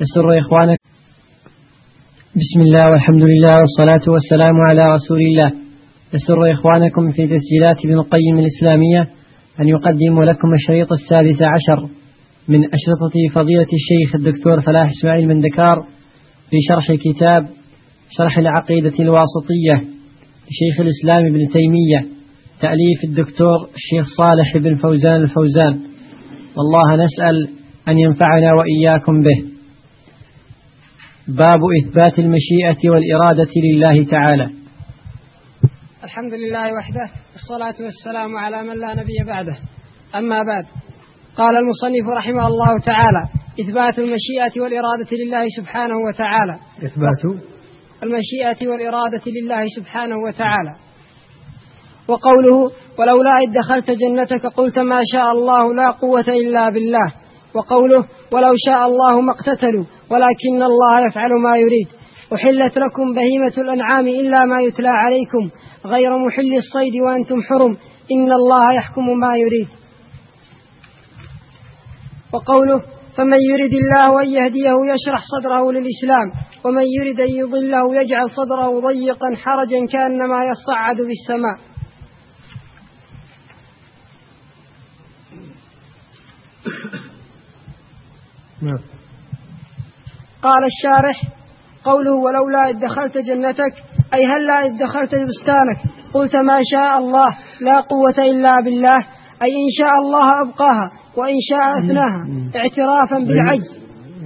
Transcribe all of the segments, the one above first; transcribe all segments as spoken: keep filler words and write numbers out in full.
يسر إخوانك. بسم الله والحمد لله والصلاة والسلام على رسول الله. يسر إخوانكم في تسجيلات ابن القيم الإسلامية أن يقدم لكم الشريط السادس عشر من أشرطة فضيلة الشيخ الدكتور فلاح إسماعيل مندكار في شرح كتاب شرح العقيدة الواسطية لشيخ الإسلام ابن تيمية تأليف الدكتور الشيخ صالح بن فوزان الفوزان، والله نسأل أن ينفعنا وإياكم به. باب إثبات المشيئة والإرادة لله تعالى. الحمد لله وحده، والصلاة والسلام على من لا نبي بعده. أما بعد، قال المصنف رحمه الله تعالى: إثبات المشيئة والإرادة لله سبحانه وتعالى. إثبات المشيئة والإرادة لله سبحانه وتعالى. وقوله: ولولا إذ دخلت جنتك قلت ما شاء الله لا قوة إلا بالله. وقوله: ولو شاء الله ما اقتتلوا ولكن الله يفعل ما يريد. أحلت لكم بهيمة الأنعام إلا ما يتلى عليكم غير محل الصيد وأنتم حرم إن الله يحكم ما يريد. وقوله: فمن يرد الله أن يهديه يشرح صدره للإسلام ومن يرد أن يضله يجعل صدره ضيقا حرجا كأنما يصعد في السماء. قال الشارح: قوله ولولا إذ دخلت جنتك أي هلا إذ دخلت بستانك قلت ما شاء الله لا قوة إلا بالله، أي إن شاء الله أبقاها وإن شاء أثناها اعترافا بالعجز.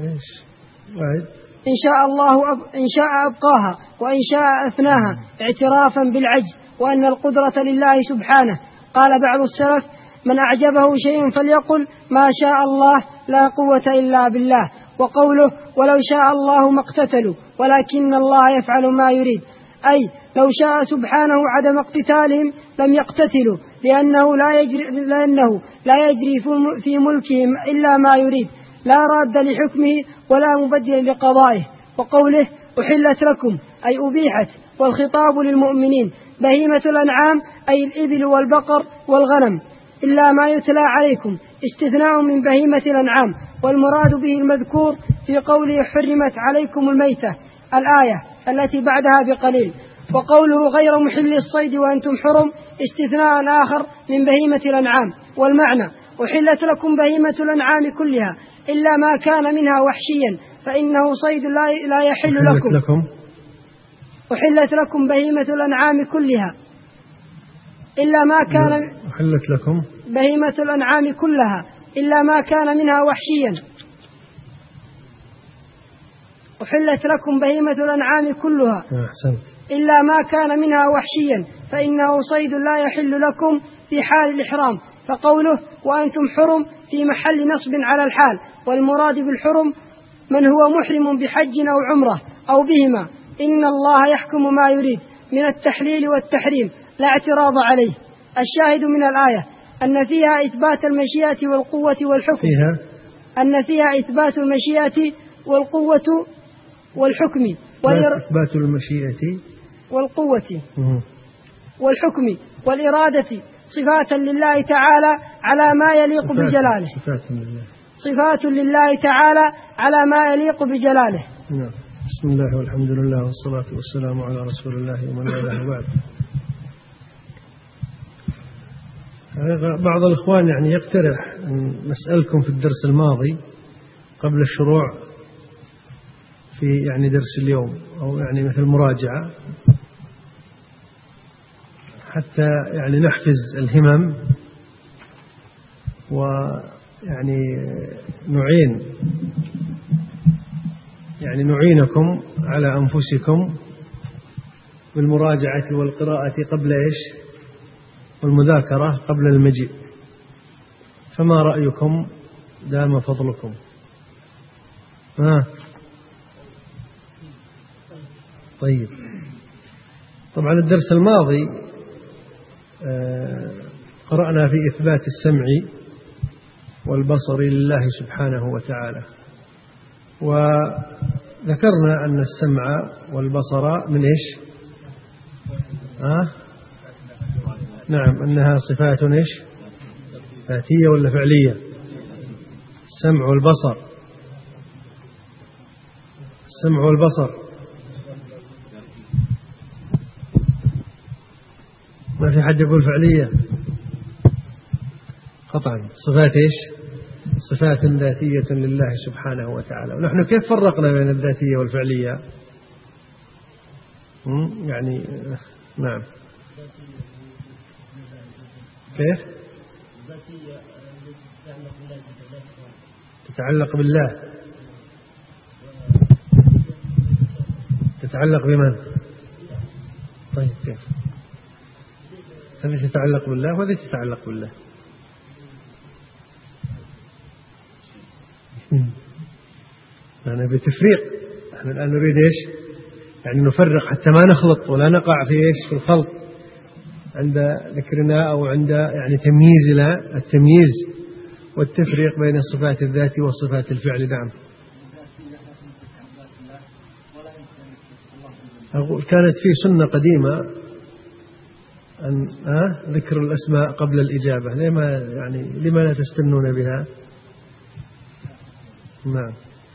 إن شاء الله أب... إن شاء أبقاها وإن شاء أثناها اعترافا بالعجز وأن القدرة لله سبحانه. قال بعض السلف: من أعجبه شيء فليقل ما شاء الله لا قوة إلا بالله. وقوله: ولو شاء الله ما اقتتلوا ولكن الله يفعل ما يريد، أي لو شاء سبحانه عدم اقتتالهم لم يقتتلوا لأنه لا يجري, لأنه لا يجري في ملكهم إلا ما يريد، لا راد لحكمه ولا مبدل لقضائه. وقوله: أحلت لكم أي أبيحت، والخطاب للمؤمنين، بهيمة الأنعام أي الإبل والبقر والغنم إلا ما يتلى عليكم، استثناء من بهيمة الأنعام، والمراد به المذكور في قوله: حرمت عليكم الميتة، الآية التي بعدها بقليل. وقوله: غير محل الصيد وأنتم حرم، استثناء آخر من بهيمة الأنعام. والمعنى: أحلت لكم بهيمة الأنعام كلها إلا ما كان منها وحشيا فإنه صيد لا يحل لكم. لكم أحلت لكم بهيمة الأنعام كلها إلا ما كان أحلت لكم بهيمة الأنعام كلها إلا ما كان منها وحشيا. أحلت لكم بهيمة الأنعام كلها إلا ما كان منها وحشيا فإنه صيد لا يحل لكم في حال الإحرام. فقوله: وأنتم حرم في محل نصب على الحال، والمراد بالحرم من هو محرم بحج أو عمرة أو بهما. إن الله يحكم ما يريد من التحليل والتحريم لا اعتراض عليه. الشاهد من الآية أن فيها إثبات المشيئة والقوة والحكم فيها أن فيها إثبات المشيئة والقوة والحكم إثبات المشيئة والقوة والحكم والإرادة صفات لله تعالى على ما يليق بجلاله. صفات لله صفات لله تعالى على ما يليق بجلاله. نعم. بسم الله والحمد لله والصلاة والسلام على رسول الله ومن والاه بعد. بعض الإخوان يعني يقترح أن نسألكم في الدرس الماضي قبل الشروع في يعني درس اليوم أو يعني مثل مراجعة حتى يعني نحفز الهمم ويعني نعين يعني نعينكم على أنفسكم بالمراجعة والقراءة قبل إيش والمذاكرة قبل المجيء. فما رأيكم دام فضلكم؟ آه. طيب، طبعا الدرس الماضي آه قرأنا في إثبات السمع والبصر لله سبحانه وتعالى، وذكرنا أن السمع والبصر من إيش آه؟ نعم، أنها صفات إيش ذاتية ولا فعلية؟ السمع والبصر السمع والبصر ما في حد يقول فعلية قطعا. صفات إيش؟ صفات ذاتية لله سبحانه وتعالى. ونحن كيف فرقنا بين الذاتية والفعلية؟ يعني نعم كيف؟ تتعلق بالله. تتعلق بمن؟ طيب كيف؟ هذه تتعلق بالله وهذه تتعلق بالله. يعني بتفريق. نحن الآن نريد إيش؟ يعني نفرق حتى ما نخلط ولا نقع في إيش؟ في الخلط عند ذكرنا أو عند يعني تمييزنا، التمييز والتفريق بين الصفات الذات والصفات الفعل. نعم. أقول كانت في سنة قديمة أن آه ذكر الأسماء قبل الإجابة. لما يعني لما لا تستنون بها؟ نعم.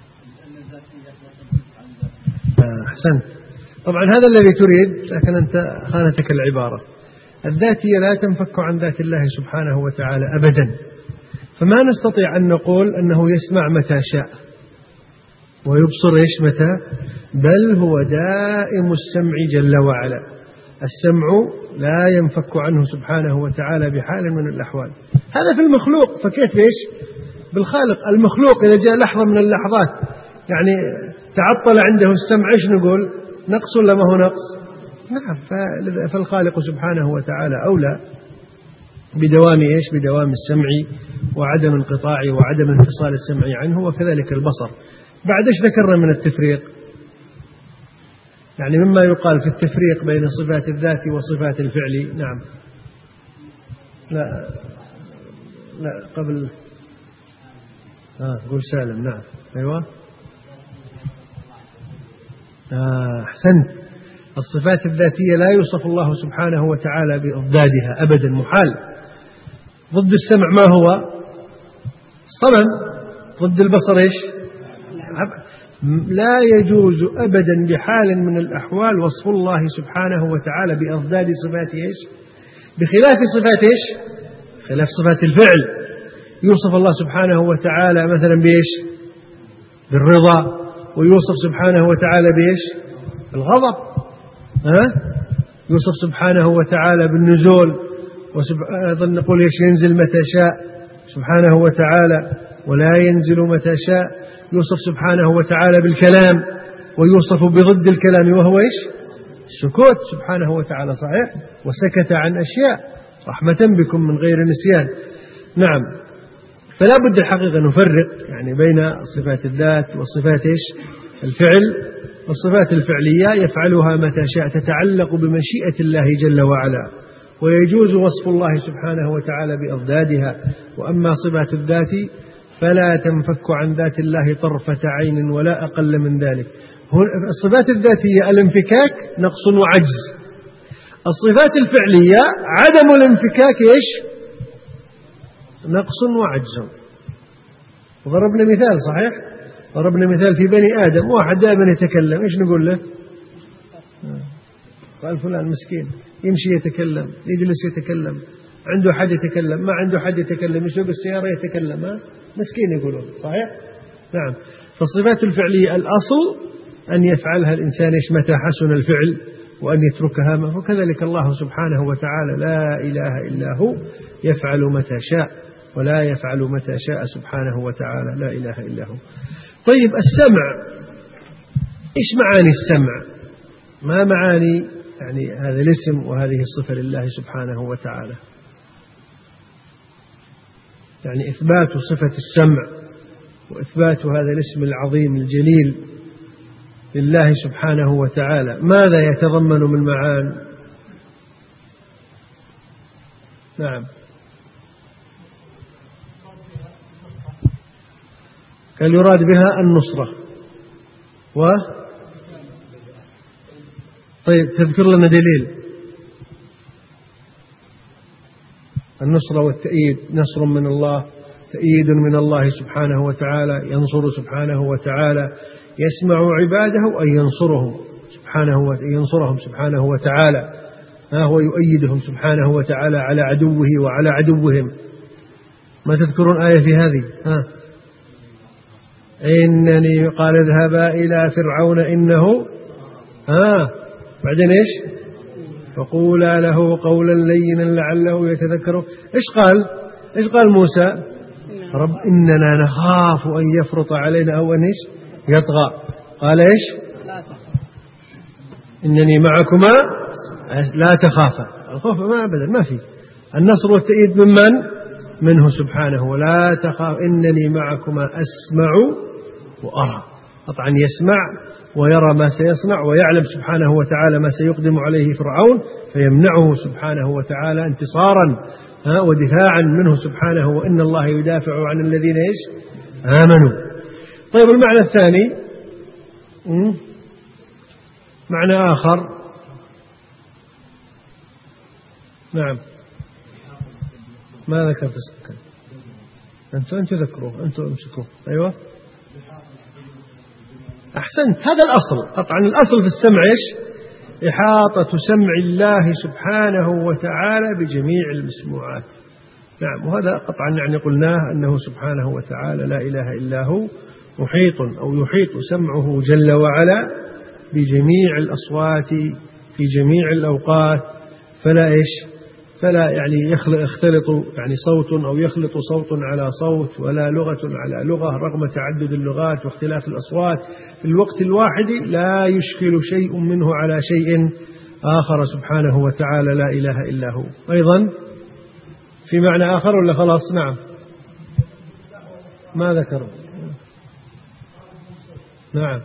أحسنت. طبعا هذا الذي تريد، لكن أنت خانتك العبارة. الذاتية لا تنفك عن ذات الله سبحانه وتعالى أبدا. فما نستطيع أن نقول أنه يسمع متى شاء ويبصر إيش متى، بل هو دائم السمع جل وعلا. السمع لا ينفك عنه سبحانه وتعالى بحال من الأحوال. هذا في المخلوق، فكيف إيش بالخالق؟ المخلوق إذا جاء لحظة من اللحظات يعني تعطل عنده السمع، إيش نقول؟ نقص ولا ما هو نقص؟ نعم. فالخالق سبحانه وتعالى أولى بدوام إيش؟ بدوام السمع وعدم انقطاعه وعدم انفصال السمع عنه، وكذلك البصر. بعد إيش ذكرنا من التفريق؟ يعني مما يقال في التفريق بين صفات الذات وصفات الفعل. نعم. لا لا قبل آه قول سالم. نعم. أيوة. آه أحسنت. الصفات الذاتية لا يوصف الله سبحانه وتعالى بأضدادها أبدا، محال. ضد السمع ما هو؟ صمم. ضد البصر إيش؟ لا يجوز أبدا بحال من الأحوال وصف الله سبحانه وتعالى بأضداد صفات إيش؟ بخلاف صفات إيش؟ خلاف صفات الفعل. يوصف الله سبحانه وتعالى مثلا بإيش؟ بالرضا، ويوصف سبحانه وتعالى بإيش؟ بالغضب. ها؟ يوصف سبحانه وتعالى بالنزول، وأيضا نقول إيش؟ ينزل متى شاء سبحانه وتعالى ولا ينزل متى شاء. يوصف سبحانه وتعالى بالكلام، ويوصف بضد الكلام وهو إيش؟ السكوت سبحانه وتعالى. صحيح. وسكت عن أشياء رحمة بكم من غير نسيان. نعم. فلا بد الحقيقة نفرق يعني بين صفات الذات وصفات إيش؟ الفعل. والصفات الفعلية يفعلها متى شاء، تتعلق بمشيئة الله جل وعلا، ويجوز وصف الله سبحانه وتعالى بأضدادها. وأما صفات الذات فلا تنفك عن ذات الله طرفة عين ولا أقل من ذلك. الصفات الذاتية الانفكاك نقص وعجز. الصفات الفعلية عدم الانفكاك إيش؟ نقص وعجز. وضربنا مثال. صحيح. ضربنا مثال في بني آدم. واحد دائما يتكلم، إيش نقول له؟ قال فلان مسكين، يمشي يتكلم، يجلس يتكلم، عنده حد يتكلم، ما عنده حد يتكلم، يسوق السيارة يتكلم، ها؟ مسكين يقولون. صحيح. نعم. فالصفات الفعلية الأصل أن يفعلها الإنسان إيش متى حسن الفعل، وأن يتركها. وكذلك الله سبحانه وتعالى لا إله إلا هو يفعل متى شاء ولا يفعل متى شاء سبحانه وتعالى، لا إله إلا هو. طيب السمع، إيش معاني السمع؟ ما معاني يعني هذا الاسم وهذه الصفة لله سبحانه وتعالى؟ يعني إثبات صفة السمع وإثبات هذا الاسم العظيم الجليل لله سبحانه وتعالى ماذا يتضمن من معاني؟ نعم. قال يراد بها النصرة. و طيب تذكر لنا دليل. النصرة والتأييد، نصر من الله، تأييد من الله سبحانه وتعالى، ينصر سبحانه وتعالى، يسمع عباده أي ينصرهم سبحانه ينصرهم سبحانه وتعالى، ها هو يؤيدهم سبحانه وتعالى على عدوه وعلى عدوهم. ما تذكرون آية في هذه؟ ها إنني قال اذهبا إلى فرعون إنه ها بعدين إيش؟ فقولا له قولا لينا لعله يتذكر. إيش قال؟ إيش قال موسى؟ رب إننا نخاف أن يفرط علينا أو أن إيش يطغى. قال إيش؟ إنني معكما لا تخافا. الخوف ما أبدا ما في. النصر والتأييد من من؟ منه سبحانه. ولا تخاف إنني معكما أسمع وأرى. طبعا يسمع ويرى ما سيصنع ويعلم سبحانه وتعالى ما سيقدم عليه فرعون، فيمنعه سبحانه وتعالى انتصارا ودفاعا منه سبحانه. وإن الله يدافع عن الذين إيش آمنوا. طيب المعنى الثاني معنى آخر. نعم ما ذكرت السكن. أنتوا أنتوا ذكروه أنتوا امسكوه. أيوة أحسنت. هذا الأصل. طبعا الأصل في السمع إيش؟ إحاطة سمع الله سبحانه وتعالى بجميع المسموعات. نعم وهذا قطعا يعني قلناه أنه سبحانه وتعالى لا إله إلا هو محيط أو يحيط سمعه جل وعلا بجميع الأصوات في جميع الأوقات، فلا إيش فلا يعني يختلط يعني صوت أو يخلط صوت على صوت ولا لغة على لغة رغم تعدد اللغات واختلاف الأصوات في الوقت الواحد. لا يشكل شيء منه على شيء آخر سبحانه وتعالى لا إله إلا هو. أيضا في معنى آخر ولا خلاص؟ نعم ما ذكر. نعم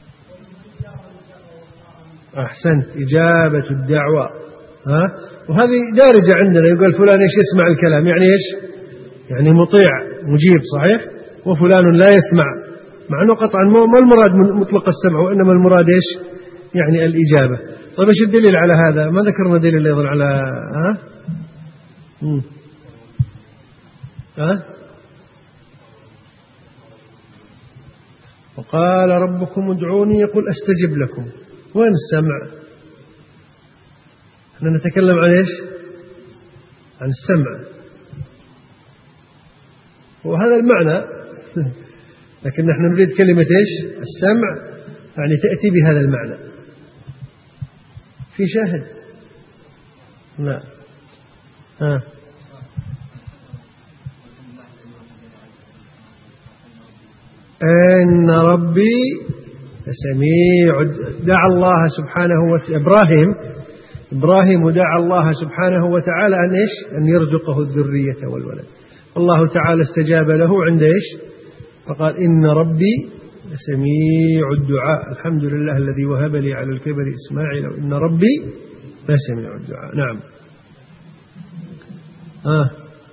أحسنت. إجابة الدعوة. ها وهذه دارجة عندنا. يقول فلان إيش يسمع الكلام يعني إيش يعني مطيع مجيب صحيح، وفلان لا يسمع، مع أنه قطعا ما المراد من مطلق السمع وإنما المراد إيش يعني الإجابة. طيب إيش الدليل على هذا؟ ما ذكرنا دليل أيضا على ها مم. ها وقال ربكم ادعوني يقول أستجب لكم. وين السمع؟ احنا نتكلم عن ايش؟ عن السمع وهذا المعنى لكن نحن نريد كلمة ايش؟ السمع يعني تأتي بهذا المعنى. في شاهد؟ لا ها إن ربي سميع. دعا الله سبحانه وتعالى إبراهيم إبراهيم دعا الله سبحانه وتعالى أن إيش أن يرزقه الذرية والولد. الله تعالى استجاب له عند إيش فقال إن ربي سميع الدعاء. الحمد لله الذي وهب لي على الكبر إسماعيل وإن ربي لسميع الدعاء. نعم آه.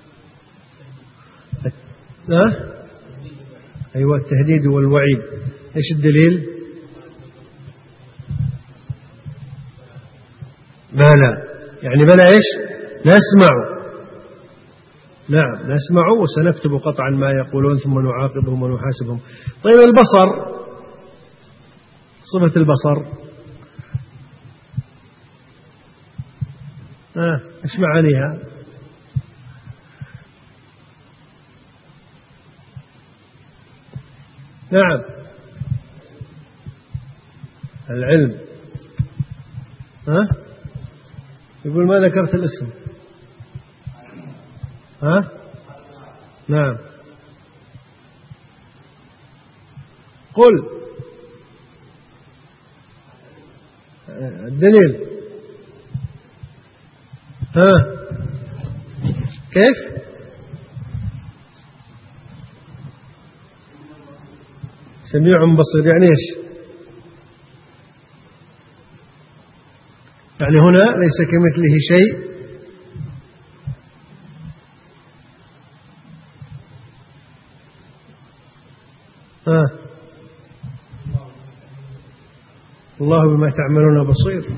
آه. أيوة التهديد والوعيد. إيش الدليل؟ ما لا يعني بلا إيش نسمع. نعم نسمع وسنكتب قطعا ما يقولون ثم نعاقبهم ونحاسبهم. طيب البصر صفة البصر آه. إيش معانيها؟ نعم العلم. ها يقول ما ذكرت الاسم. ها نعم قل الدليل. ها كيف؟ سميع بصير يعني ايش؟ يعني هنا ليس كمثله شيء. آه. الله بما تعملون بصير.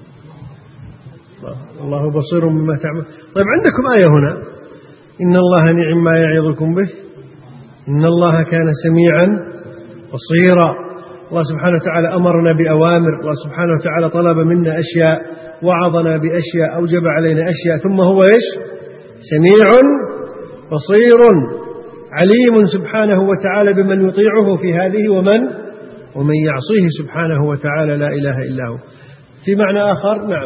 الله بصير بما تعملون. طيب عندكم آية هنا إن الله نعم ما يعظكم به إن الله كان سميعا بصيرا. الله سبحانه وتعالى أمرنا بأوامر، الله سبحانه وتعالى طلب منا أشياء، وعظنا بأشياء، أوجب علينا أشياء، ثم هو إيش؟ سميع بصير عليم سبحانه وتعالى بمن يطيعه في هذه ومن ومن يعصيه سبحانه وتعالى، لا إله إلا هو. في معنى آخر نعم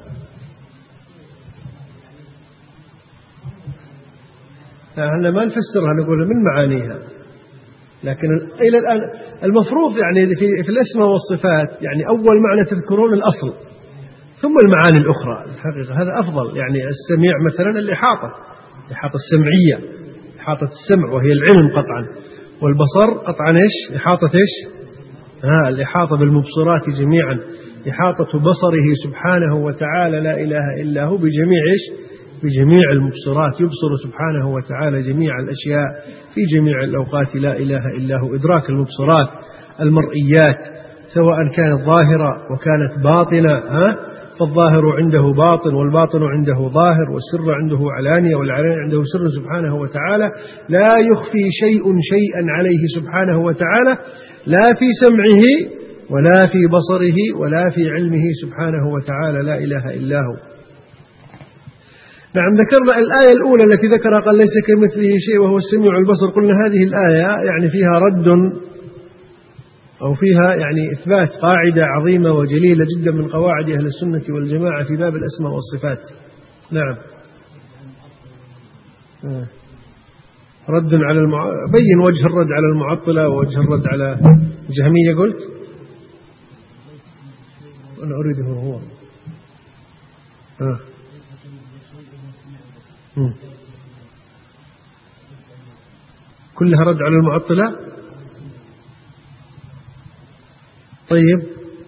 احنا ما نفسرها، نقول من معانيها، لكن إلى الآن المفروض يعني في, في الأسماء والصفات يعني أول معنى تذكرون الأصل ثم المعاني الأخرى. الحقيقة هذا أفضل. يعني السميع مثلا الإحاطة، الإحاطة السمعية، إحاطة السمع وهي العلم قطعا، والبصر قطعا إيش؟ إحاطة إيش؟ ها الإحاطة بالمبصرات جميعا، إحاطة بصره سبحانه وتعالى لا إله إلا هو بجميع إيش؟ بجميع المبصرات، يبصر سبحانه وتعالى جميع الأشياء في جميع الأوقات، لا إله إلا هو. إدراك المبصرات المرئيات سواء كانت ظاهرة وكانت باطنة، ها فالظاهر عنده باطن والباطن عنده ظاهر والسر عنده علانية والعلانية عنده سر سبحانه وتعالى، لا يخفي شيء شيئا عليه سبحانه وتعالى، لا في سمعه ولا في بصره ولا في علمه سبحانه وتعالى، لا إله إلا هو. نعم ذكرنا الآية الأولى التي ذكرها قال ليس كمثله شيء وهو السميع البصر. قلنا هذه الآية يعني فيها رد أو فيها يعني إثبات قاعدة عظيمة وجليلة جدا من قواعد أهل السنة والجماعة في باب الأسماء والصفات. نعم رد على المع... بين وجه الرد على المعطلة ووجه الرد على الجهمية. قلت أنا أريده هو آه. كلها رد على المعطلة. طيب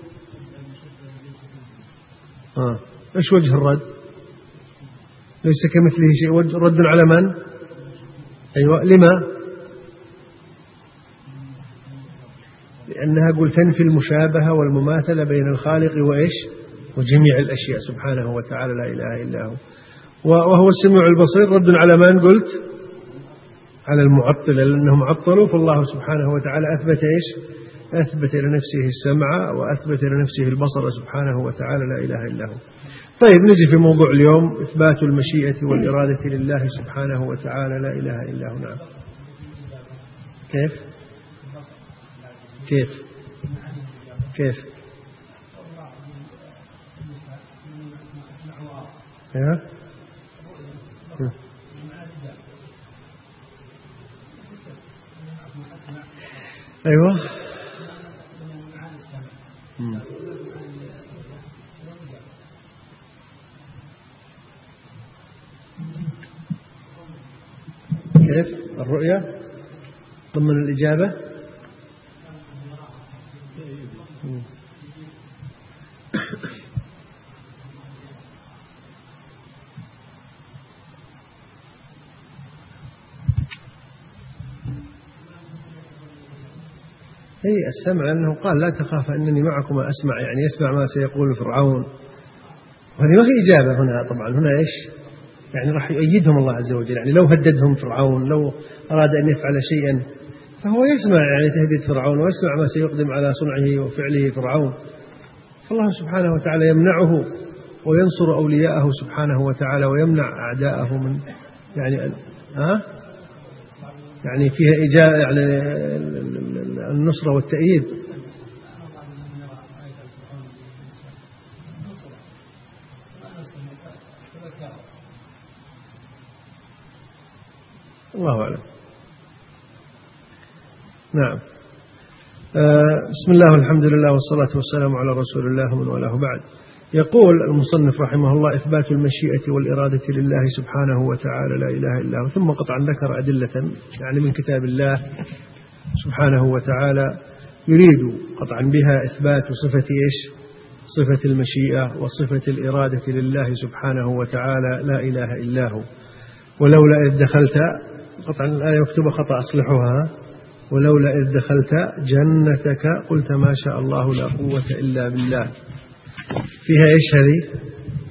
آه. إيش وجه الرد؟ ليس كمثله شيء، رد على من؟ أيوة لما؟ لأنها قلت تنفي المشابهة والمماثلة بين الخالق وإيش؟ وجميع الأشياء سبحانه وتعالى، لا إله إلا هو. وهو السميع البصير رد على من قلت؟ على المعطلة، لأنهم عطلوا، فالله سبحانه وتعالى أثبت إيش؟ أثبت لنفسه السمع وأثبت لنفسه البصر سبحانه وتعالى، لا إله إلا هو. طيب نجي في موضوع اليوم، إثبات المشيئة والإرادة لله سبحانه وتعالى، لا إله إلا هو. نعم كيف كيف كيف ها؟ أيوة كيف الرؤية ضمن الإجابة؟ هي السمع، لأنه قال لا تخاف أنني معكم أسمع، يعني يسمع ما سيقول فرعون. وهذه ما في إجابة هنا طبعا، هنا إيش يعني راح يؤيدهم الله عز وجل. يعني لو هددهم فرعون، لو أراد أن يفعل شيئا فهو يسمع يعني تهديد فرعون ويسمع ما سيقدم على صنعه وفعله فرعون، فالله سبحانه وتعالى يمنعه وينصر أولياءه سبحانه وتعالى ويمنع أعداءه من يعني ها يعني فيها إجابة يعني النصرة والتأييد. الله أعلم. نعم آه بسم الله والحمد لله والصلاة والسلام على رسول الله من والاه بعد. يقول المصنف رحمه الله: إثبات المشيئة والإرادة لله سبحانه وتعالى، لا إله إلا هو. ثم قطعا ذكر أدلة يعني من كتاب الله سبحانه وتعالى يريد قطعا بها إثبات صفة إيش؟ صفة المشيئة وصفة الإرادة لله سبحانه وتعالى، لا إله إلا هو. ولولا إذ دخلت، قطعا الآية مكتوبة خطأ أصلحها، ولولا إذ دخلت جنتك قلت ما شاء الله لا قوة إلا بالله. فيها إيش هذه؟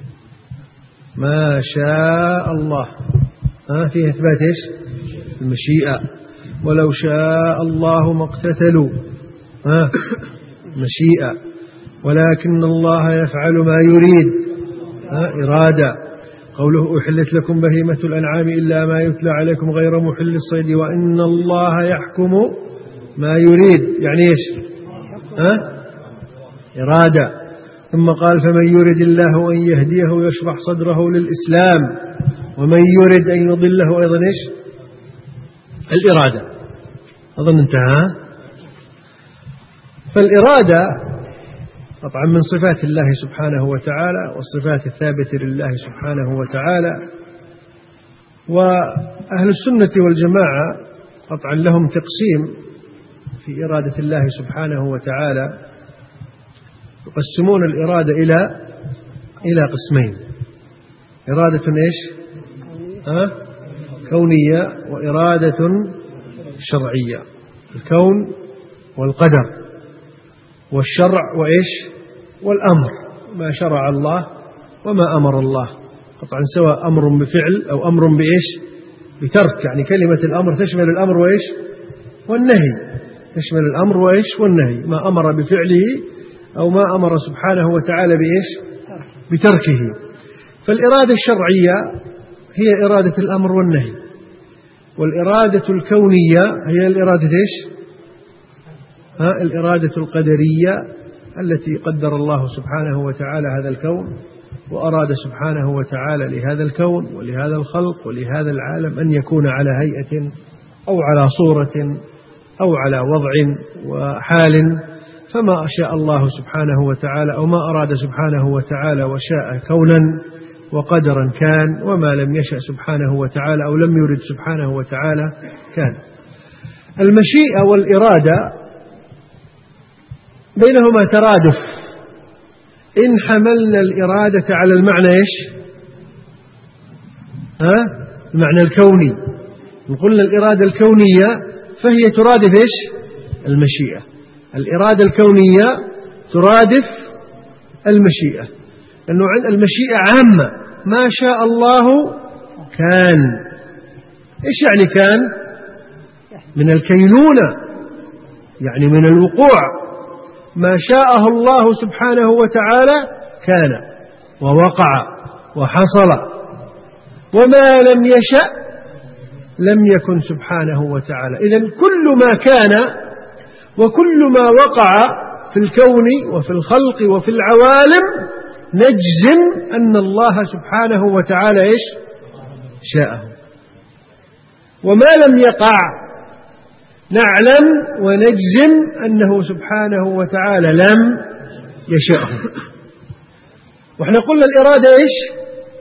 ما شاء الله، ها فيها إثبات إيش؟ المشيئة. ولو شاء الله ما اقتتلوا، ها مشيئة، ولكن الله يفعل ما يريد إرادة. قوله أحلت لكم بهيمة الأنعام إلا ما يتلى عليكم غير محل الصيد وإن الله يحكم ما يريد، يعني إيش؟ ها؟ إرادة. ثم قال فمن يريد الله أن يهديه يشرح صدره للإسلام ومن يريد أن يضله أيضا إيش؟ الإرادة. أظن انتهى. فالإرادة طبعا من صفات الله سبحانه وتعالى والصفات الثابتة لله سبحانه وتعالى. وأهل السنة والجماعة طبعا لهم تقسيم في إرادة الله سبحانه وتعالى، يقسمون الإرادة إلى إلى قسمين: إرادة إيش؟ ها؟ كونية، وإرادة شرعية. الكون والقدر والشرع وإيش؟ والأمر، ما شرع الله وما أمر الله، طبعا سواء أمر بفعل أو أمر بإيش؟ بترك. يعني كلمة الأمر تشمل الأمر وإيش؟ والنهي، تشمل الأمر وإيش؟ والنهي، ما أمر بفعله أو ما أمر سبحانه وتعالى بإيش؟ بتركه. فالإرادة الشرعية هي إرادة الأمر والنهي، والإرادة الكونية هي الإرادة إيش؟ ها الإرادة القدرية التي قدر الله سبحانه وتعالى هذا الكون، وأراد سبحانه وتعالى لهذا الكون ولهذا الخلق ولهذا العالم أن يكون على هيئة أو على صورة أو على وضع وحال، فما شاء الله سبحانه وتعالى أو ما أراد سبحانه وتعالى وشاء كونا وقدرا كان، وما لم يشأ سبحانه وتعالى أو لم يرد سبحانه وتعالى كان. المشيئة والإرادة بينهما ترادف. إن حملنا الإرادة على المعنى إيش؟ ها؟ المعنى الكوني، قلنا الإرادة الكونية فهي ترادف إيش؟ المشيئة. الإرادة الكونية ترادف المشيئة، لأنه المشيئة عامة، ما شاء الله كان. إيش يعني كان؟ من الكينونة، يعني من الوقوع. ما شاءه الله سبحانه وتعالى كان ووقع وحصل، وما لم يشأ لم يكن سبحانه وتعالى. إذن كل ما كان وكل ما وقع في الكون وفي الخلق وفي العوالم نجزم أن الله سبحانه وتعالى إيش؟ شاءه. وما لم يقع نعلم ونجزم أنه سبحانه وتعالى لم يشاءه. وإحنا قلنا الإرادة إيش؟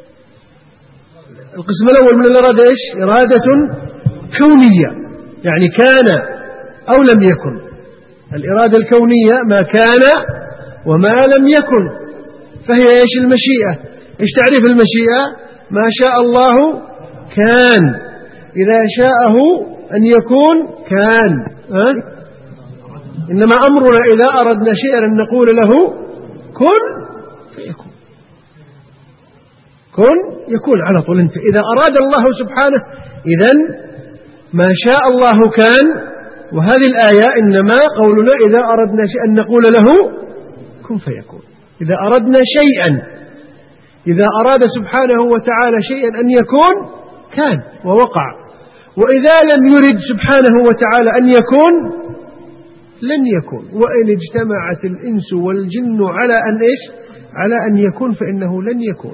القسم الأول من الإرادة إيش؟ إرادة كونية، يعني كان أو لم يكن. الإرادة الكونية ما كان وما لم يكن، فهي إيش؟ المشيئة. إيش تعريف المشيئة؟ ما شاء الله كان، إذا شاءه أن يكون كان. أه؟ إنما أمرنا إذا أردنا شيئا أن نقول له كن فيكون، كن يكون على طول. انت إذا أراد الله سبحانه، إذن ما شاء الله كان. وهذه الآية إنما قولنا إذا أردنا شيئا نقول له كن فيكون. إذا أردنا شيئا، إذا أراد سبحانه وتعالى شيئا أن يكون كان ووقع، وإذا لم يرد سبحانه وتعالى أن يكون لن يكون. وإن اجتمعت الإنس والجن على أن إيش؟ على أن يكون فإنه لن يكون.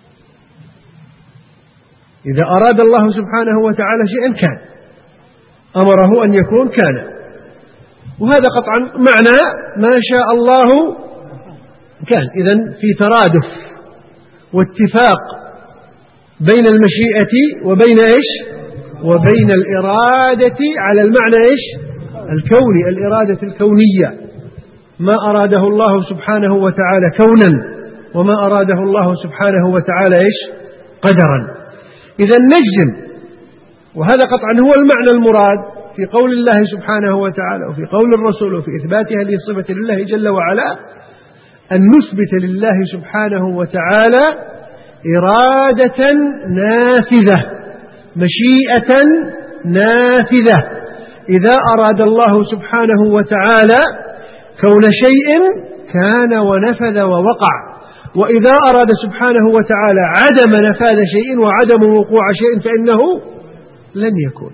إذا أراد الله سبحانه وتعالى شيئا كان، أمره أن يكون كان. وهذا قطعا معنى ما شاء الله كان. إذن في ترادف واتفاق بين المشيئة وبين إيش؟ وبين الإرادة على المعنى إيش؟ الكوني، الإرادة الكونية. ما أراده الله سبحانه وتعالى كونا وما أراده الله سبحانه وتعالى إيش؟ قدرا. إذن نجزم، وهذا قطعا هو المعنى المراد في قول الله سبحانه وتعالى وفي قول الرسول وفي إثبات هذه الصفة لله جل وعلا، أن نثبت لله سبحانه وتعالى إرادة نافذة، مشيئة نافذة. إذا أراد الله سبحانه وتعالى كون شيء كان ونفذ ووقع. وإذا أراد سبحانه وتعالى عدم نفاذ شيء وعدم وقوع شيء فإنه لن يكون.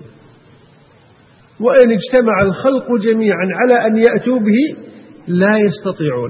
وإن اجتمع الخلق جميعا على أن يأتوا به لا يستطيعون.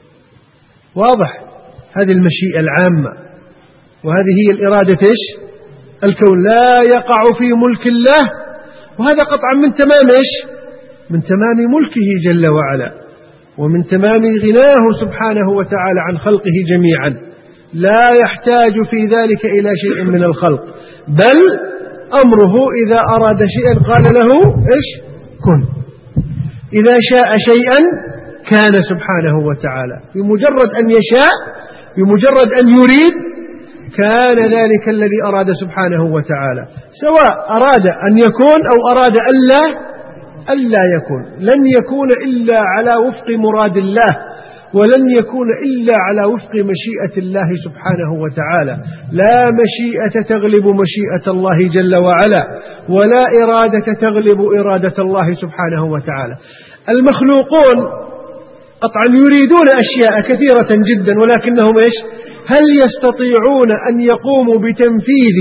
واضح؟ هذه المشيئة العامة، وهذه هي الإرادة إيش؟ الكون لا يقع في ملك الله، وهذا قطعا من تمام إيش؟ من تمام ملكه جل وعلا، ومن تمام غناه سبحانه وتعالى عن خلقه جميعا، لا يحتاج في ذلك إلى شيء من الخلق، بل أمره إذا أراد شيئا قال له إيش؟ كن. إذا شاء شيئا كان سبحانه وتعالى، بمجرد أن يشاء، بمجرد أن يريد كان ذلك الذي أراد سبحانه وتعالى، سواء أراد أن يكون أو أراد ألا ألا يكون. لن يكون إلا على وفق مراد الله، ولن يكون إلا على وفق مشيئة الله سبحانه وتعالى. لا مشيئة تغلب مشيئة الله جل وعلا، ولا إرادة تغلب إرادة الله سبحانه وتعالى. المخلوقون قطعا يريدون أشياء كثيرة جدا، ولكنهم إيش؟ هل يستطيعون أن يقوموا بتنفيذ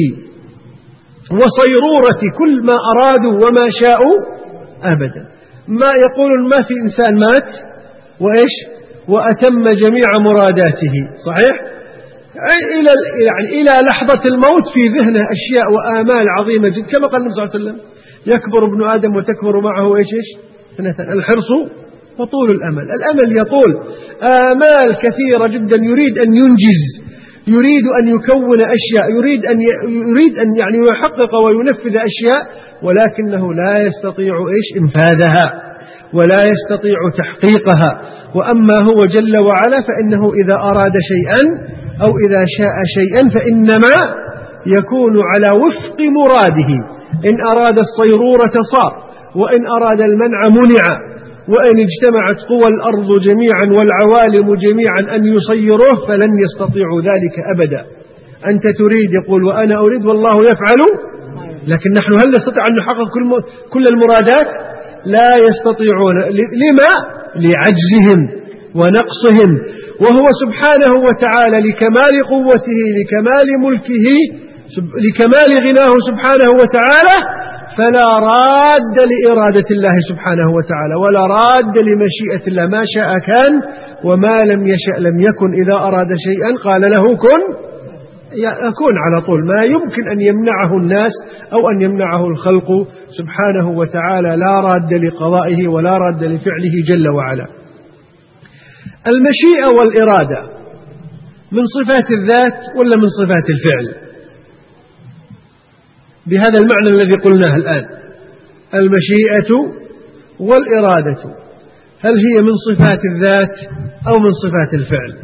وصيرورة كل ما أرادوا وما شاءوا؟ أبدا. ما يقولون ما في إنسان مات وإيش وأتم جميع مراداته، صحيح؟ إلى يعني إلى لحظة الموت في ذهنه أشياء وآمال عظيمة جدا، كما قال النبي صلى الله عليه وسلم: يكبر ابن آدم وتكبر معه إيش إيش اثنتان، الحرص وطول الأمل. الأمل يطول، آمال كثيرة جدا، يريد أن ينجز، يريد أن يكون أشياء، يريد أن يريد أن يعني يحقق وينفذ أشياء، ولكنه لا يستطيع إيش إنفاذها، ولا يستطيع تحقيقها. وأما هو جل وعلا فإنه إذا أراد شيئا أو إذا شاء شيئا فإنما يكون على وفق مراده. إن أراد الصيرورة صار، وإن أراد المنع منع، وإن اجتمعت قوى الأرض جميعا والعوالم جميعا أن يصيروه فلن يستطيعوا ذلك أبدا. أنت تريد، يقول وأنا أريد والله يفعل، لكن نحن هل نستطيع أن نحقق كل المرادات؟ لا يستطيعون. لما؟ لعجزهم ونقصهم. وهو سبحانه وتعالى لكمال قوته، لكمال ملكه، لكمال غناه سبحانه وتعالى، فلا راد لإرادة الله سبحانه وتعالى، ولا راد لمشيئة الله. ما شاء كان، وما لم يشأ لم يكن. إذا أراد شيئا قال له كن يكون على طول. ما يمكن أن يمنعه الناس أو أن يمنعه الخلق سبحانه وتعالى. لا راد لقضائه ولا راد لفعله جل وعلا. المشيئة والإرادة من صفات الذات ولا من صفات الفعل؟ بهذا المعنى الذي قلناه الآن، المشيئة والإرادة، هل هي من صفات الذات أو من صفات الفعل؟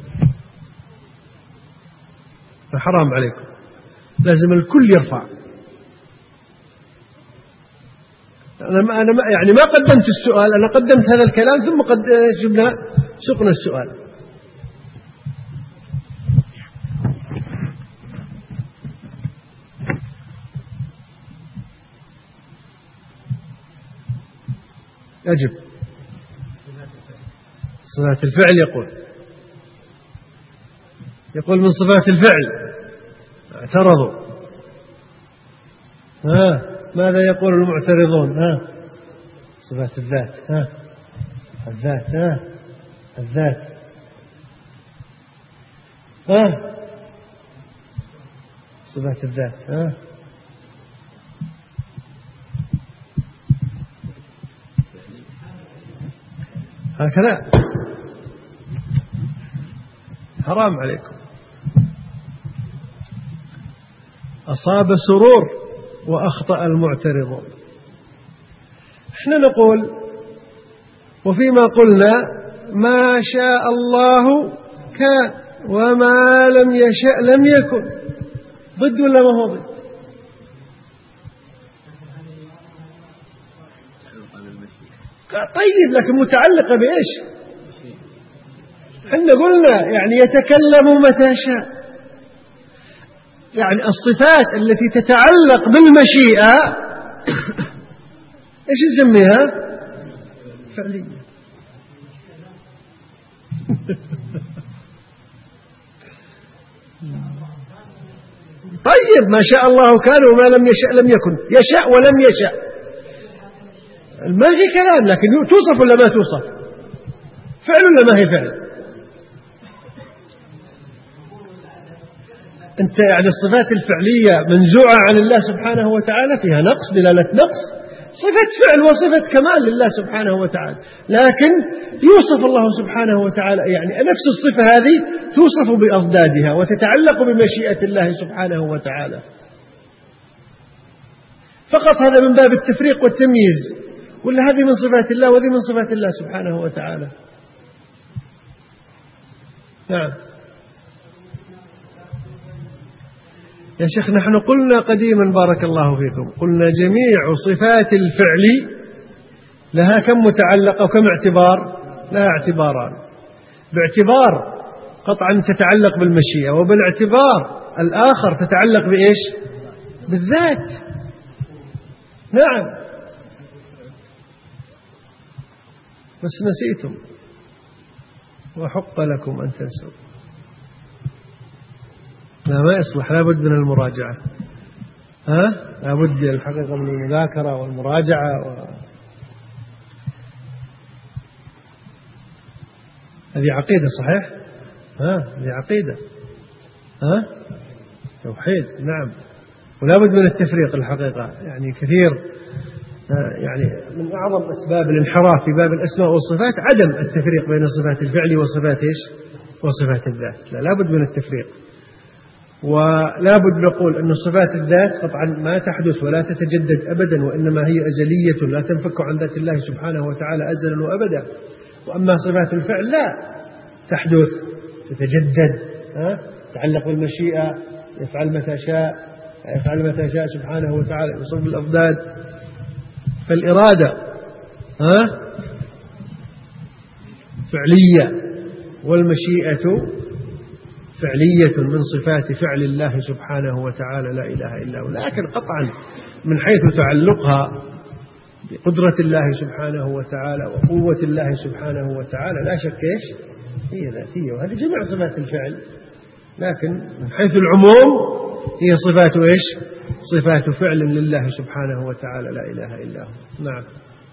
فحرام عليكم، لازم الكل يرفع. أنا ما أنا ما يعني ما قدمت السؤال، أنا قدمت هذا الكلام ثم قد جبنا سقنا السؤال. أجب. صفات الفعل يقول يقول من صفات الفعل. اعترضوا. ها ماذا يقول المعترضون؟ ها صفات الذات. ها الذات. ها الذات. ها صفات الذات. ها هكذا. حرام عليكم. أصاب سرور وأخطأ المعترضون. احنا نقول وفيما قلنا ما شاء الله كان وما لم يشاء لم يكن، ضد ولا ما هو ضد؟ طيب لكن متعلقة بإيش؟ احنا قلنا يعني يتكلم متى شاء، يعني الصفات التي تتعلق بالمشيئة ايش نسميها؟ فعلية. طيب ما شاء الله كان وما لم يشاء لم يكن، يشاء ولم يشاء ما في كلام، لكن توصف ولا ما توصف؟ فعل ولا ما هي فعل؟ أنت يعني الصفات الفعلية منزوعة عن الله سبحانه وتعالى فيها نقص، دلالة نقص، صفة فعل وصفة كمال لله سبحانه وتعالى، لكن يوصف الله سبحانه وتعالى يعني نفس الصفة هذه توصف بأضدادها وتتعلق بمشيئة الله سبحانه وتعالى، فقط هذا من باب التفريق والتمييز، ولا هذه من صفات الله وهذه من صفات الله سبحانه وتعالى. نعم يا شيخ، نحن قلنا قديما بارك الله فيكم، قلنا جميع صفات الفعل لها كم متعلق وكم اعتبار؟ لها اعتباران، باعتبار قطعا تتعلق بالمشيئة، وبالاعتبار الآخر تتعلق بإيش؟ بالذات. نعم بس نسيتم، وحق لكم أن تنسوا. لا ما يصلح، لا بد من المراجعة، ها لا بد الحقيقة من المذاكرة والمراجعة و... هذه عقيدة صحيح، ها هذه عقيدة، ها توحيد. نعم ولا بد من التفريق الحقيقة، يعني كثير يعني من أعظم أسباب الانحراف في باب الأسماء والصفات عدم التفريق بين صفات الفعل وصفات إيش؟ وصفات الذات. لا لا بد من التفريق، ولا بد نقول أن صفات الذات قطعا ما تحدث ولا تتجدد أبدا، وإنما هي أزلية لا تنفك عن ذات الله سبحانه وتعالى أزلا وأبدا. وأما صفات الفعل لا تحدث تتجدد، ها تتعلق بالمشيئة، يفعل متى شاء، يفعل متى شاء سبحانه وتعالى، يصب الأضداد. فالإرادة ها فعلية، والمشيئة فعلية من صفات فعل الله سبحانه وتعالى لا إله إلا هو، لكن قطعا من حيث تعلقها بقدرة الله سبحانه وتعالى وقوة الله سبحانه وتعالى لا شك إيش هي ذاتية، وهذه جميع صفات الفعل، لكن من حيث العموم هي صفات إيش؟ صفات فعل لله سبحانه وتعالى لا إله إلا هو. نعم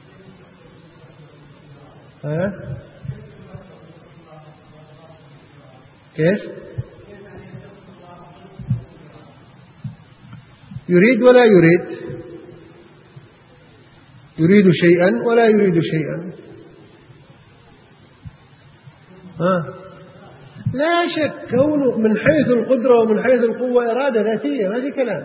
ها كيف؟ يريد ولا يريد، يريد شيئا ولا يريد شيئا، ها لا شك كونه من حيث القدرة ومن حيث القوة إرادة ذاتية، ما في كلام.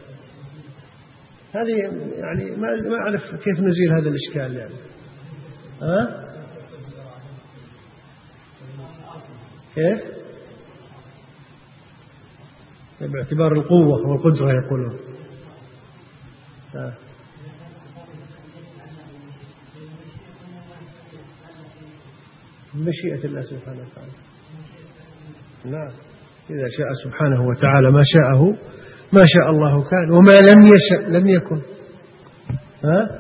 هذه يعني ما ما أعرف كيف نزيل هذا الإشكال يعني، ها كيف؟ باعتبار القوة والقدرة يقولون. ها. مشيئة الله سبحانه وتعالى. نعم إذا شاء سبحانه وتعالى ما شاءه ما شاء الله كان، وما لم يشأ لم يكن. ها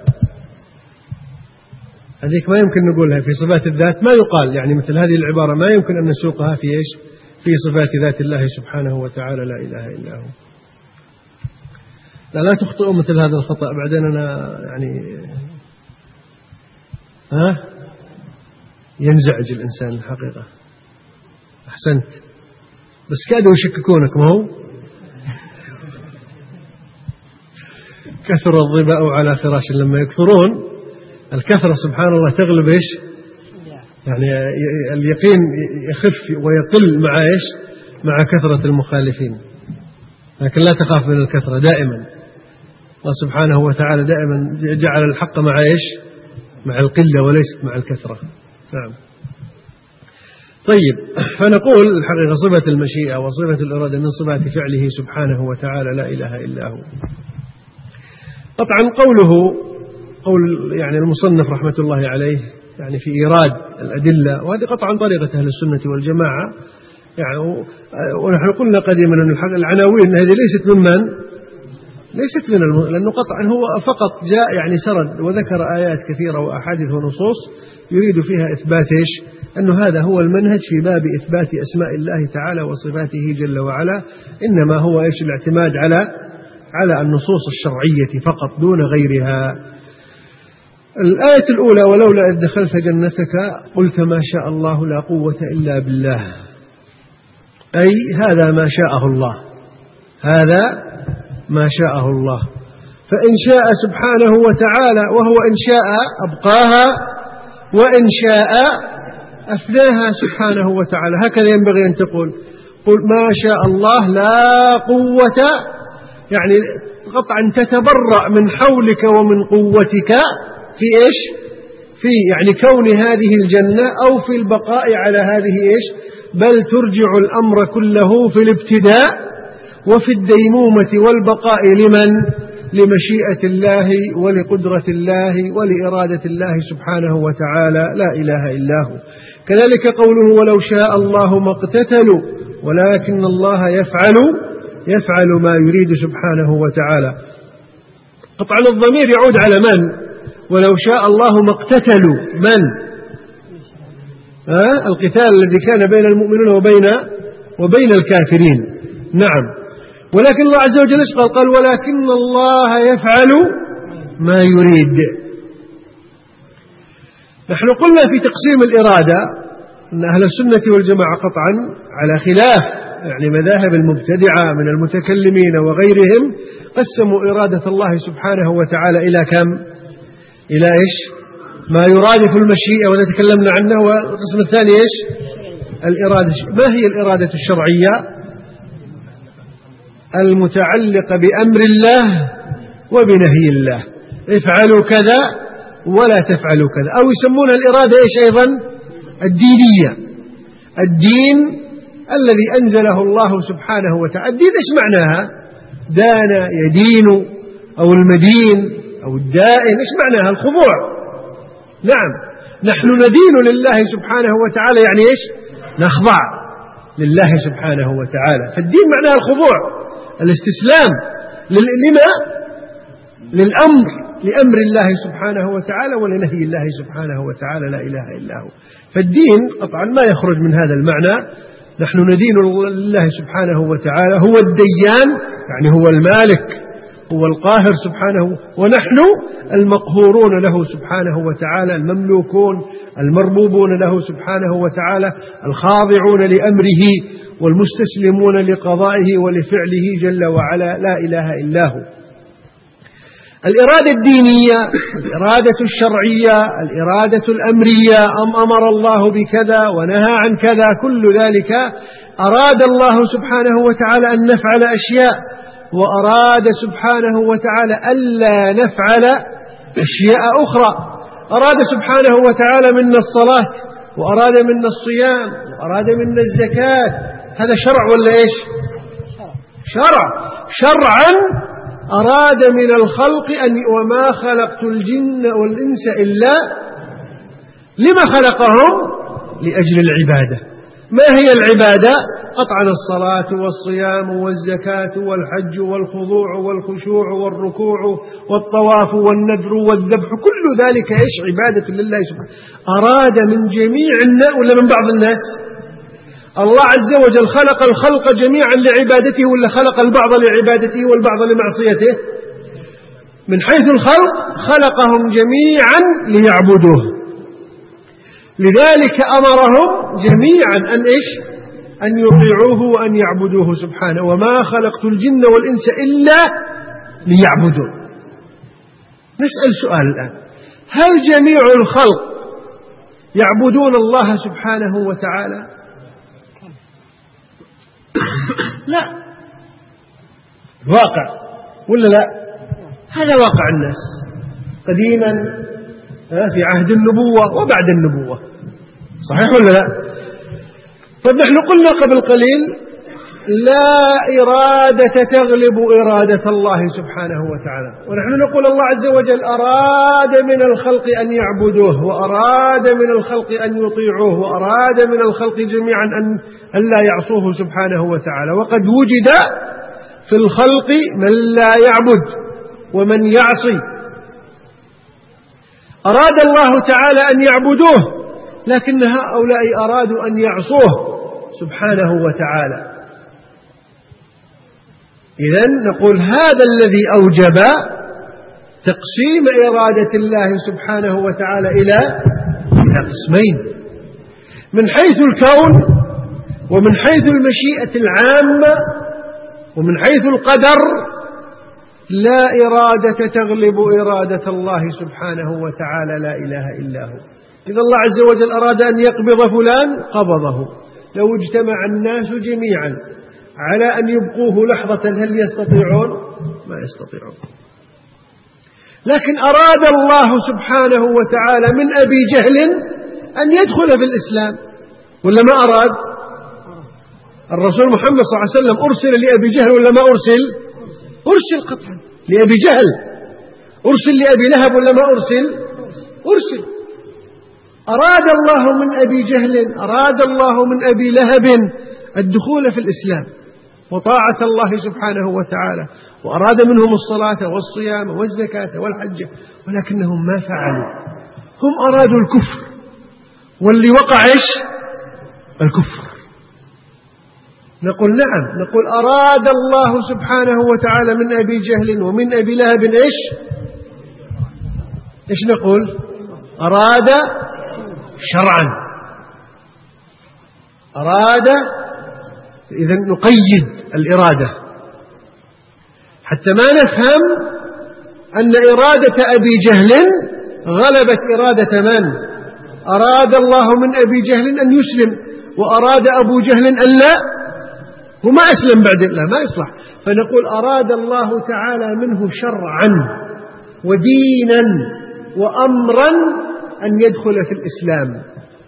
هذيك ما يمكن نقولها في صفات الذات، ما يقال يعني مثل هذه العبارة ما يمكن أن نسوقها في إيش؟ في صفات ذات الله سبحانه وتعالى لا إله إلا هو. لا لا تخطئوا مثل هذا الخطأ، بعدين أنا يعني ها ينزعج الإنسان الحقيقة. أحسنت، بس كادوا يشككونك، ما هو كثر الظباء على فراش لما يكثرون، الكثرة سبحان الله تغلب إيش؟ يعني اليقين يخف ويقل مع إيش؟ مع كثرة المخالفين، لكن لا تخاف من الكثرة دائما. الله سبحانه وتعالى دائما جعل الحق مع إيش؟ مع القلة وليست مع الكثرة. نعم طيب، فنقول الحقيقة صفة المشيئة وصفة الإرادة من صفات فعله سبحانه وتعالى لا إله إلا هو. قطعا قوله قول يعني المصنف رحمة الله عليه يعني في إيراد الأدلة، وهذه قطعا طريقة أهل السنة والجماعة يعني، ونحن قلنا قديما أن العناوين هذه ليست من من ليست من الم... لأنه قطعا هو فقط جاء يعني سرد وذكر آيات كثيرة وأحاديث ونصوص يريد فيها إثبات إيش؟ أن هذا هو المنهج في باب إثبات أسماء الله تعالى وصفاته جل وعلا، إنما هو إيش الاعتماد على على النصوص الشرعية فقط دون غيرها. الآية الأولى ولولا إذ دخلت جنتك قلت ما شاء الله لا قوة إلا بالله، أي هذا ما شاءه الله، هذا ما شاءه الله. فإن شاء سبحانه وتعالى وهو إن شاء أبقاها وإن شاء أفناها سبحانه وتعالى، هكذا ينبغي أن تقول. قل ما شاء الله لا قوة، يعني قطعا تتبرأ من حولك ومن قوتك في إيش؟ في يعني كون هذه الجنة أو في البقاء على هذه إيش؟ بل ترجع الأمر كله في الابتداء وفي الديمومة والبقاء لمن؟ لمشيئة الله ولقدرة الله ولإرادة الله سبحانه وتعالى لا إله إلا هو. كذلك قوله ولو شاء الله ما اقتتلوا ولكن الله يفعل يفعل ما يريد سبحانه وتعالى. قطعا الضمير يعود على من؟ ولو شاء الله ما اقتتلوا، من؟ آه القتال الذي كان بين المؤمنين وبين وبين الكافرين. نعم. ولكن الله عز وجل قال قال ولكن الله يفعل ما يريد. نحن قلنا في تقسيم الإرادة أن أهل السنة والجماعة قطعا على خلاف يعني مذاهب المبتدعة من المتكلمين وغيرهم، قسموا إرادة الله سبحانه وتعالى إلى كم؟ إلى إيش؟ ما يرادف المشيئة وإذا تكلمنا عنه، والقسم الثاني إيش؟ الإرادة. ما هي الإرادة الشرعية؟ المتعلقة بأمر الله وبنهي الله، افعلوا كذا ولا تفعلوا كذا، أو يسمونها الإرادة إيش أيضا؟ الدينية. الدين الذي أنزله الله سبحانه وتعالى. الدين إيش معناها؟ دان يدين أو المدين أو الدائن، إيش معناها؟ الخضوع. نعم، نحن ندين لله سبحانه وتعالى، يعني إيش؟ نخضع لله سبحانه وتعالى. فالدين معناها الخضوع، الاستسلام لما؟ للأمر، لأمر الله سبحانه وتعالى ولنهي الله سبحانه وتعالى لا إله إلا هو. فالدين قطعا ما يخرج من هذا المعنى. نحن ندين لله سبحانه وتعالى، هو الديان يعني هو المالك، هو القاهر سبحانه، ونحن المقهورون له سبحانه وتعالى، المملوكون المربوبون له سبحانه وتعالى، الخاضعون لأمره والمستسلمون لقضائه ولفعله جل وعلا لا إله إلا هو. الإرادة الدينية، الإرادة الشرعية، الإرادة الأمرية، أم أمر الله بكذا ونهى عن كذا، كل ذلك أراد الله سبحانه وتعالى أن نفعل أشياء، وأراد سبحانه وتعالى ألا نفعل أشياء أخرى. أراد سبحانه وتعالى منا الصلاة، وأراد منا الصيام، وأراد منا الزكاة. هذا شرع ولا إيش؟ شرع. شرعا أراد من الخلق أن وما خلقت الجن والإنس إلا لما خلقهم؟ لأجل العبادة. ما هي العبادة؟ قطعا الصلاة والصيام والزكاة والحج والخضوع والخشوع والركوع والطواف والنذر والذبح، كل ذلك إيش؟ عبادة لله سبحانه. أراد من جميع الناس ولا من بعض الناس؟ الله عز وجل خلق الخلق جميعا لعبادته ولا خلق البعض لعبادته والبعض لمعصيته؟ من حيث الخلق خلقهم جميعا ليعبدوه، لذلك أمرهم جميعا أن إيش؟ أن يطيعوه وأن يعبدوه سبحانه. وما خلقت الجن والإنس إلا ليعبدون. نسأل سؤال الآن، هل جميع الخلق يعبدون الله سبحانه وتعالى؟ لا. واقع ولا لا؟ هذا واقع الناس قديما في عهد النبوة وبعد النبوة، صحيح ولا لا؟ طيب نحن قلنا قبل قليل لا إرادة تغلب إرادة الله سبحانه وتعالى، ونحن نقول الله عز وجل أراد من الخلق أن يعبدوه، وأراد من الخلق أن يطيعوه، وأراد من الخلق جميعا أن لا يعصوه سبحانه وتعالى. وقد وجد في الخلق من لا يعبد ومن يعصي. أراد الله تعالى أن يعبدوه لكن هؤلاء أرادوا أن يعصوه سبحانه وتعالى. إذن نقول هذا الذي أوجب تقسيم إرادة الله سبحانه وتعالى إلى إلى قسمين، من حيث الكون ومن حيث المشيئة العامة ومن حيث القدر. لا إرادة تغلب إرادة الله سبحانه وتعالى، لا إله إلا هو. إذا الله عز وجل أراد أن يقبض فلان قبضه، لو اجتمع الناس جميعا على أن يبقوه لحظة هل يستطيعون؟ ما يستطيعون. لكن أراد الله سبحانه وتعالى من أبي جهل أن يدخل في الإسلام، ولا ما أراد؟ الرسول محمد صلى الله عليه وسلم أرسل لأبي جهل ولا ما أرسل؟ أرسل قطعا لأبي جهل. أرسل لأبي لهب ولا ما أرسل؟ أرسل. أراد الله من أبي جهل، أراد الله من أبي لهب الدخول في الإسلام وطاعة الله سبحانه وتعالى، وأراد منهم الصلاة والصيام والزكاة والحج، ولكنهم ما فعلوا. هم أرادوا الكفر، واللي وقع إيش؟ الكفر. نقول نعم، نقول أراد الله سبحانه وتعالى من أبي جهل ومن أبي لهب إيش؟ إيش نقول؟ أراد شرعا، أراد. إذن نقيد الإرادة حتى ما نفهم أن إرادة أبي جهل غلبت إرادة من؟ أراد الله من أبي جهل أن يسلم، وأراد أبو جهل أن لا، وما أسلم بعد، لا ما يصلح. فنقول أراد الله تعالى منه شرعا ودينا وأمرا أن يدخل في الإسلام.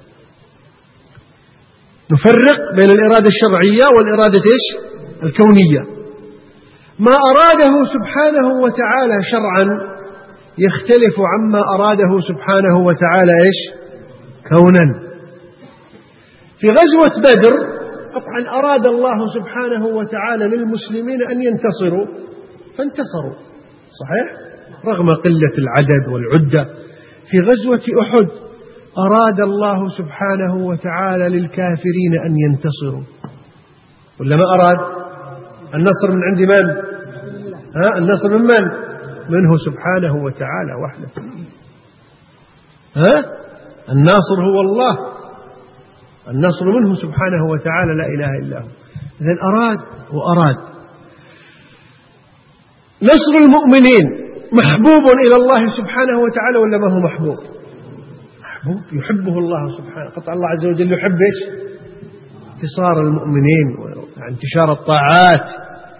نفرق بين الإرادة الشرعية والإرادة إيش؟ الكونية. ما أراده سبحانه وتعالى شرعا يختلف عما أراده سبحانه وتعالى إيش؟ كونا. في غزوة بدر طبعا أراد الله سبحانه وتعالى للمسلمين أن ينتصروا فانتصروا، صحيح؟ رغم قلة العدد والعدة. في غزوة أحد أراد الله سبحانه وتعالى للكافرين أن ينتصروا، ولا ما أراد؟ النصر من عند من؟ ها؟ النصر من من؟ منه سبحانه وتعالى وحده. ها؟ الناصر هو الله، النصر منه سبحانه وتعالى، لا إله إلا هو. إذن أراد وأراد. نصر المؤمنين محبوب إلى الله سبحانه وتعالى ولا ما هو محبوب؟ محبوب، يحبه الله سبحانه. قطع الله عز وجل يحب إيش؟ انتصار المؤمنين وانتشار الطاعات.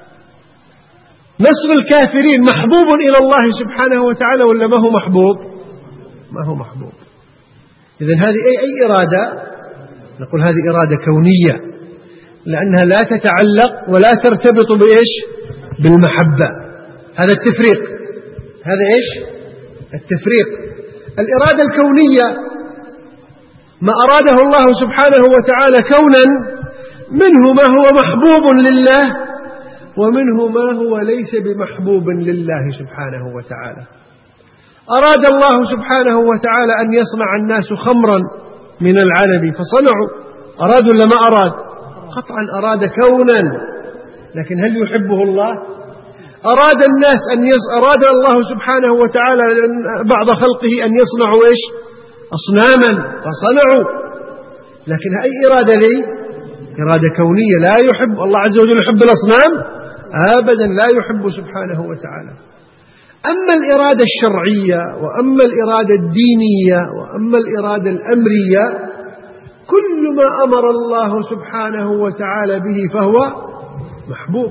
نصر الكافرين محبوب إلى الله سبحانه وتعالى ولا ما هو محبوب؟ ما هو محبوب. إذن هذه أي, أي إرادة؟ نقول هذه إرادة كونية، لأنها لا تتعلق ولا ترتبط بإيش؟ بالمحبة. هذا التفريق، هذا إيش؟ التفريق. الإرادة الكونية ما أراده الله سبحانه وتعالى كونا، منه ما هو محبوب لله ومنه ما هو ليس بمحبوب لله سبحانه وتعالى. أراد الله سبحانه وتعالى أن يصنع الناس خمرا من العنب فصنعوا، أراد ولا ما أراد؟ قطعا أراد كونا، لكن هل يحبه الله؟ أراد الناس أن يص... أراد الله سبحانه وتعالى بعض خلقه أن يصنعوا إيش؟ أصناما فصنعوا، لكن أي إرادة لي؟ إرادة كونية. لا يحب الله عز وجل يحب الأصنام أبدا، لا يحب سبحانه وتعالى. أما الإرادة الشرعية وأما الإرادة الدينية وأما الإرادة الأمرية، كل ما أمر الله سبحانه وتعالى به فهو محبوب.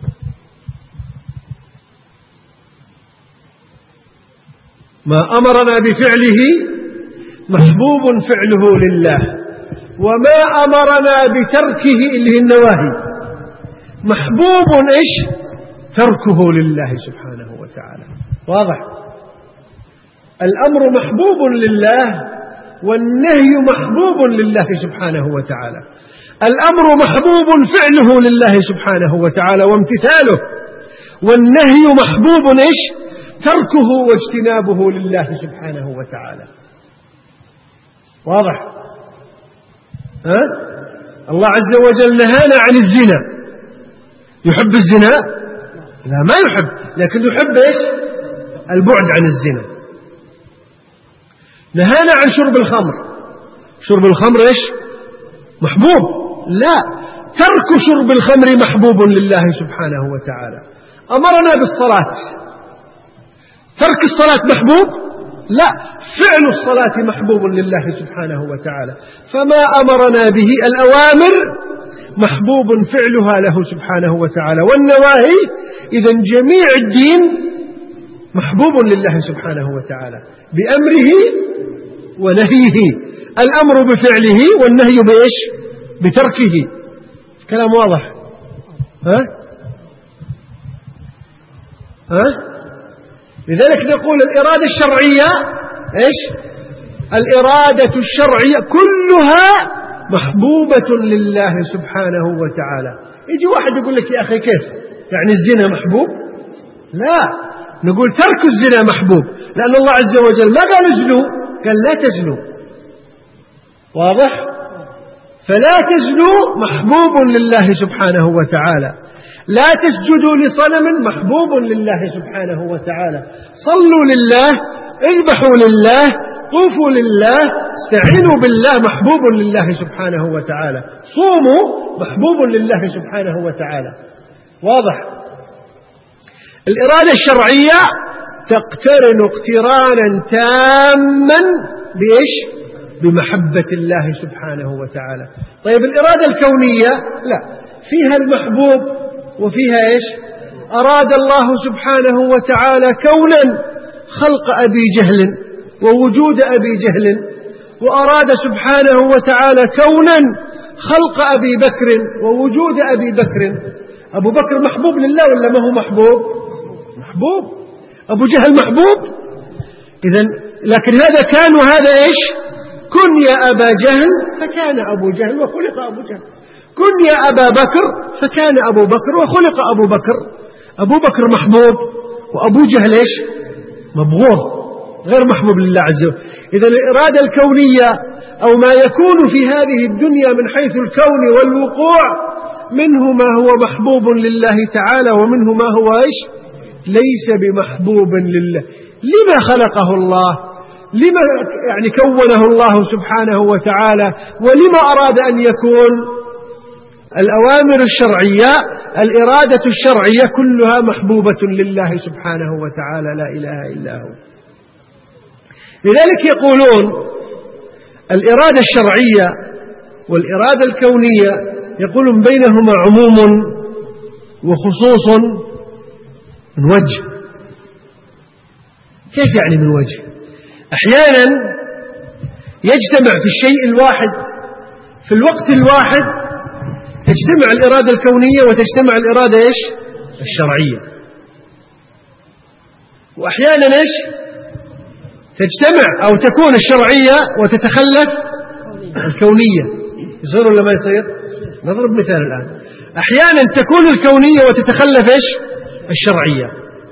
ما أمرنا بفعله محبوب فعله لله، وما أمرنا بتركه اللي هي النواهي محبوب إيش؟ تركه لله سبحانه وتعالى. واضح؟ الأمر محبوب لله والنهي محبوب لله سبحانه وتعالى. الأمر محبوب فعله لله سبحانه وتعالى وامتثاله، والنهي محبوب إيش؟ تركه واجتنابه لله سبحانه وتعالى. واضح؟ ها؟ الله عز وجل نهانا عن الزنا. يحب الزنا؟ لا، ما يحب، لكن يحب إيش؟ البعد عن الزنا. نهانا عن شرب الخمر. شرب الخمر إيش؟ محبوب؟ لا، ترك شرب الخمر محبوب لله سبحانه وتعالى. أمرنا بالصلاة، ترك الصلاة محبوب؟ لا، فعل الصلاة محبوب لله سبحانه وتعالى. فما أمرنا به الأوامر محبوب فعلها له سبحانه وتعالى، والنواهي إذن جميع الدين محبوب لله سبحانه وتعالى بأمره ونهيه. الأمر بفعله والنهي بإيش؟ بتركه. كلام واضح؟ ها؟ ها؟ لذلك نقول الإرادة الشرعية إيش؟ الإرادة الشرعية كلها محبوبة لله سبحانه وتعالى. يجي واحد يقول لك يا أخي كيف؟ يعني الزنا محبوب؟ لا، نقول ترك الزنا محبوب، لأن الله عز وجل ما قال اجنوا، قال لا تزنوا. واضح؟ فلا تزنوا محبوب لله سبحانه وتعالى. لا تسجدوا لصنم محبوب لله سبحانه وتعالى. صلوا لله، اذبحوا لله، طوفوا لله، استعينوا بالله محبوب لله سبحانه وتعالى. صوموا محبوب لله سبحانه وتعالى. واضح؟ الإرادة الشرعية تقترن اقترانا تاما بإيش؟ بمحبة الله سبحانه وتعالى. طيب الإرادة الكونية لا، فيها المحبوب وفيها إيش؟ أراد الله سبحانه وتعالى كونا خلق أبي جهل ووجود أبي جهل، وأراد سبحانه وتعالى كونا خلق أبي بكر ووجود أبي بكر. أبو بكر محبوب لله ولا ما هو محبوب؟ محبوب. أبو جهل محبوب؟ إذن لكن هذا كان وهذا إيش؟ كن يا أبا جهل فكان أبو جهل وخلق أبو جهل. كن يا أبا بكر فكان أبو بكر وخلق أبو بكر. أبو بكر محبوب وأبو جهل إيش؟ مبغوض، غير محبوب لله عز وجل. إذا الإرادة الكونية أو ما يكون في هذه الدنيا من حيث الكون والوقوع منه ما هو محبوب لله تعالى ومنه ما هو إيش؟ ليس بمحبوب لله. لما خلقه الله؟ لما يعني كونه الله سبحانه وتعالى؟ ولما أراد أن يكون؟ الأوامر الشرعية، الإرادة الشرعية كلها محبوبة لله سبحانه وتعالى، لا إله إلا هو. لذلك يقولون الإرادة الشرعية والإرادة الكونية يقولون بينهما عموم وخصوص من وجه. كيف يعني من وجه؟ أحيانا يجتمع في الشيء الواحد في الوقت الواحد، تجتمع الإرادة الكونية وتجتمع الإرادة إيش؟ الشرعية. وأحيانا إيش؟ تجتمع أو تكون الشرعية وتتخلف الكونية. يصير ولا ما يصير؟ نضرب مثال الآن. أحيانا تكون الكونية وتتخلف إيش؟ الشرعية.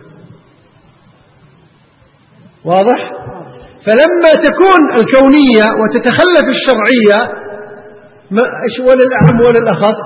واضح؟ فلما تكون الكونية وتتخلف الشرعية، ما إيش ولا الأعم ولا الأخص؟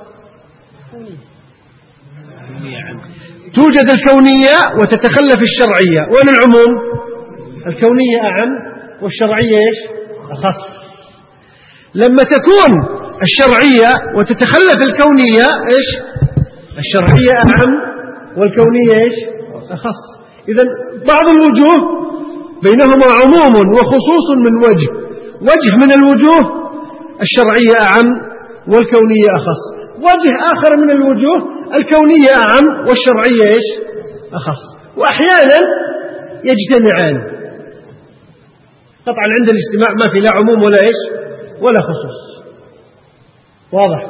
توجد الكونية وتتخلف الشرعية، ولا العموم؟ الكونية أعم والشرعية إيش؟ أخص. لما تكون الشرعية وتتخلف الكونية إيش؟ الشرعية أعم والكونية إيش؟ أخص. إذن بعض الوجوه بينهما عموم وخصوص من وجه. وجه من الوجوه الشرعية أعم والكونية أخص. وجه آخر من الوجوه الكونية أعم والشرعية إيش؟ أخص. وأحيانا يجتمعان. طبعا عند الاجتماع ما في لا عموم ولا إيش؟ ولا خصوص. واضح؟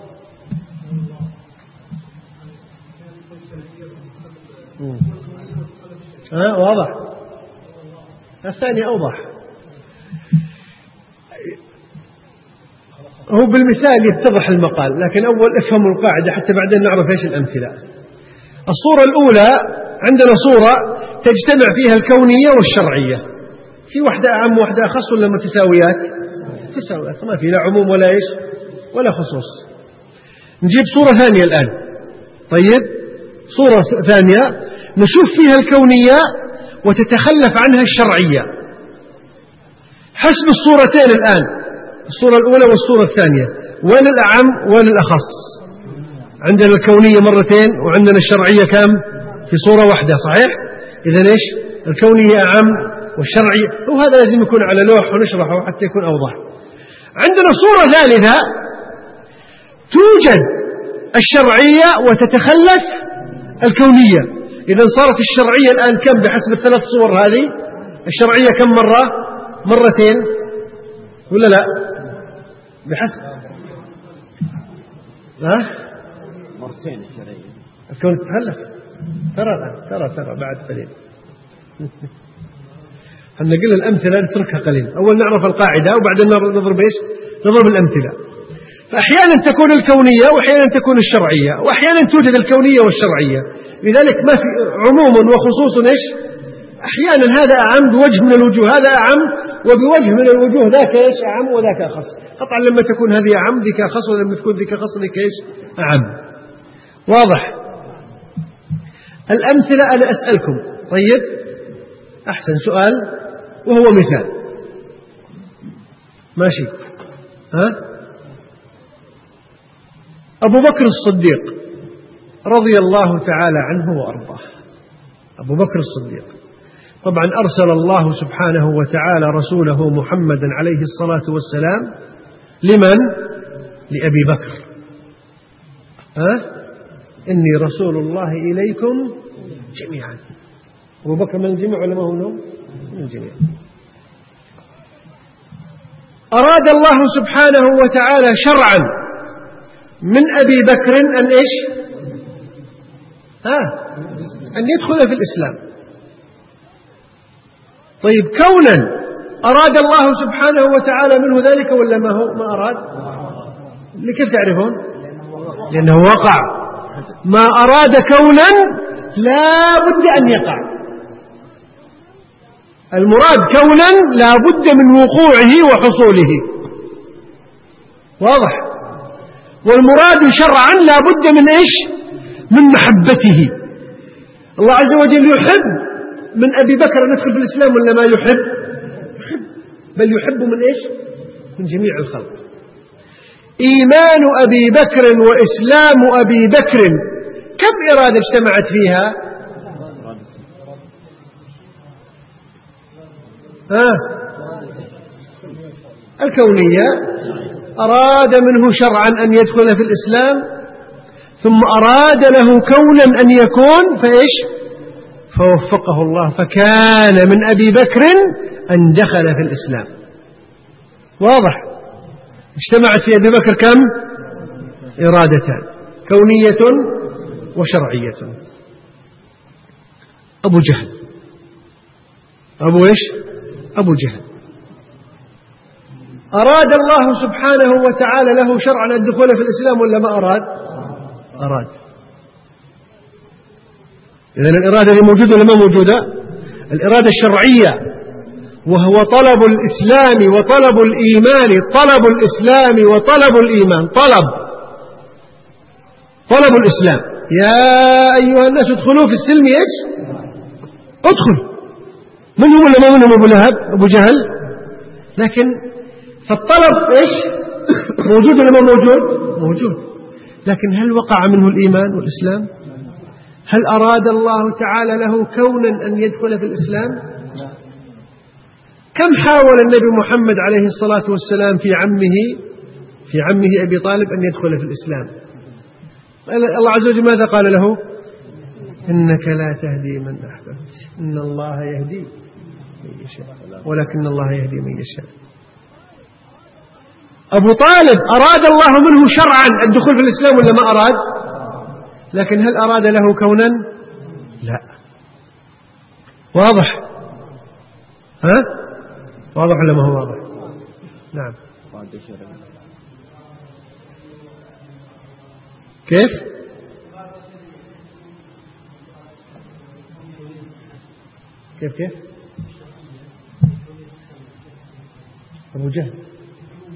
ها واضح؟ الثاني أوضح. هو بالمثال يتضح المقال، لكن أول افهموا القاعدة حتى بعدين نعرف إيش الأمثلة. الصورة الأولى عندنا صورة تجتمع فيها الكونية والشرعية. في واحدة أعم وواحدة أخص ولا متساويات؟ تساوي ما في لا عموم ولا إيش ولا خصوص. نجيب صورة ثانية الآن. طيب صورة ثانية نشوف فيها الكونية وتتخلف عنها الشرعية حسب الصورتين الآن، الصورة الأولى والصورة الثانية، وين الأعم وين الأخص؟ عندنا الكونية مرتين وعندنا الشرعية كم؟ في صورة واحدة، صحيح؟ إذا إيش؟ الكونية أعم والشرعية، وهذا لازم يكون على لوح ونشرحه حتى يكون أوضح. عندنا صورة ثالثة توجد الشرعية وتتخلف الكونية. إذا صارت الشرعية الآن كم بحسب الثلاث صور هذه؟ الشرعية كم مرة؟ مرتين ولا لا؟ بحسب ها؟ مرتين الشرعية. الكون تتخلف. ترى ترى ترى بعد قليل. احنا قلنا الأمثلة نتركها قليل، أول نعرف القاعدة وبعدين نضرب إيش؟ نضرب الأمثلة. فأحيانا تكون الكونية وأحيانا تكون الشرعية، وأحيانا توجد الكونية والشرعية، لذلك ما في عموم وخصوص إيش؟ أحيانا هذا أعم بوجه من الوجوه، هذا أعم وبوجه من الوجوه، ذاك إيش؟ أعم وذاك أخص. قطعا لما تكون هذه أعم ذيك أخص، ولما تكون ذيك أخص ذيك إيش؟ أعم. واضح؟ الأمثلة أنا أسألكم. طيب أحسن سؤال وهو مثال ماشي. ها؟ أبو بكر الصديق رضي الله تعالى عنه وأرضاه. أبو بكر الصديق طبعا أرسل الله سبحانه وتعالى رسوله محمدا عليه الصلاة والسلام لمن؟ لأبي بكر. ها؟ إني رسول الله إليكم جميعا. أبو بكر من الجميع ولا ما هو منهم؟ من الجميع. أراد الله سبحانه وتعالى شرعا من أبي بكر أن إيش؟ ها؟ أن يدخل في الإسلام. طيب كونا أراد الله سبحانه وتعالى منه ذلك ولا ما هو ما أراد؟ كيف تعرفون؟ لأنه وقع. ما أراد كونا لا بد أن يقع. المراد كونا لا بد من وقوعه وحصوله. واضح؟ والمراد شرعا لا بد من إيش؟ من محبته. الله عز وجل يحب من أبي بكر أن يدخل في الإسلام ولا ما يحب؟ يحب، بل يحب من إيش؟ من جميع الخلق. إيمان أبي بكر وإسلام أبي بكر كم إرادة اجتمعت فيها؟ ها؟ الكونية. أراد منه شرعا أن يدخل في الإسلام، ثم أراد له كونا أن يكون فإيش؟ فوفقه الله فكان من أبي بكر أن دخل في الإسلام. واضح؟ اجتمعت في أبي بكر كم؟ إرادتان، كونية وشرعية. أبو جهل. أبو إيش؟ أبو جهل. أراد الله سبحانه وتعالى له شرعا الدخول في الإسلام ولا ما أراد؟ أراد. إذن الإرادة اللي موجودة ولا ما موجودة؟ الإرادة الشرعية، وهو طلب الإسلام وطلب الإيمان. طلب الإسلام وطلب الإيمان. طلب طلب الإسلام. يا أيها الناس ادخلوا في السلم. إيش؟ ادخل. من هم ولا ما منهم؟ أبو لهب، أبو جهل. لكن فالطلب إيش؟ موجود ولا ما موجود؟ موجود. لكن هل وقع منه الإيمان والإسلام؟ هل أراد الله تعالى له كونا أن يدخل في الإسلام؟ كم حاول النبي محمد عليه الصلاة والسلام في عمه في عمه أبي طالب أن يدخل في الإسلام؟ الله عز وجل ماذا قال له؟ إنك لا تهدي من أحببت، إن الله يهدي من يشاء ولكن الله يهدي من يشاء. أبو طالب أراد الله منه شرعا الدخول في الإسلام ولا ما أراد؟ لكن هل أراد له كونا؟ لا. واضح؟ ها؟ واضح ولا ما هو واضح؟ نعم. كيف؟ كيف كيف؟ أبو جهل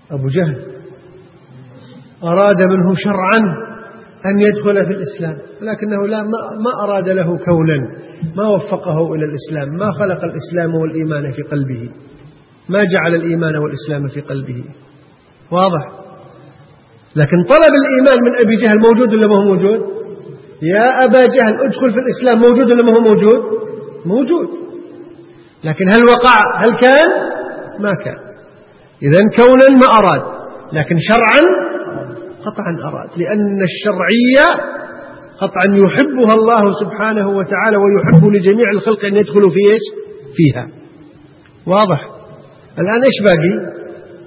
أبو جهل أراد منه شرعا أن يدخل في الإسلام، لكنه لا ما أراد له كونا، ما وفقه إلى الإسلام، ما خلق الإسلام والإيمان في قلبه، ما جعل الإيمان والإسلام في قلبه. واضح؟ لكن طلب الإيمان من أبي جهل موجود ولا ما هو موجود؟ يا أبا جهل ادخل في الإسلام، موجود ولا ما هو موجود؟ موجود. لكن هل وقع؟ هل كان؟ ما كان. إذن كونا ما أراد، لكن شرعا قطعا أراد، لأن الشرعية قطعا يحبها الله سبحانه وتعالى، ويحب لجميع الخلق أن يدخلوا في إيش؟ فيها. واضح؟ الآن إيش باقي؟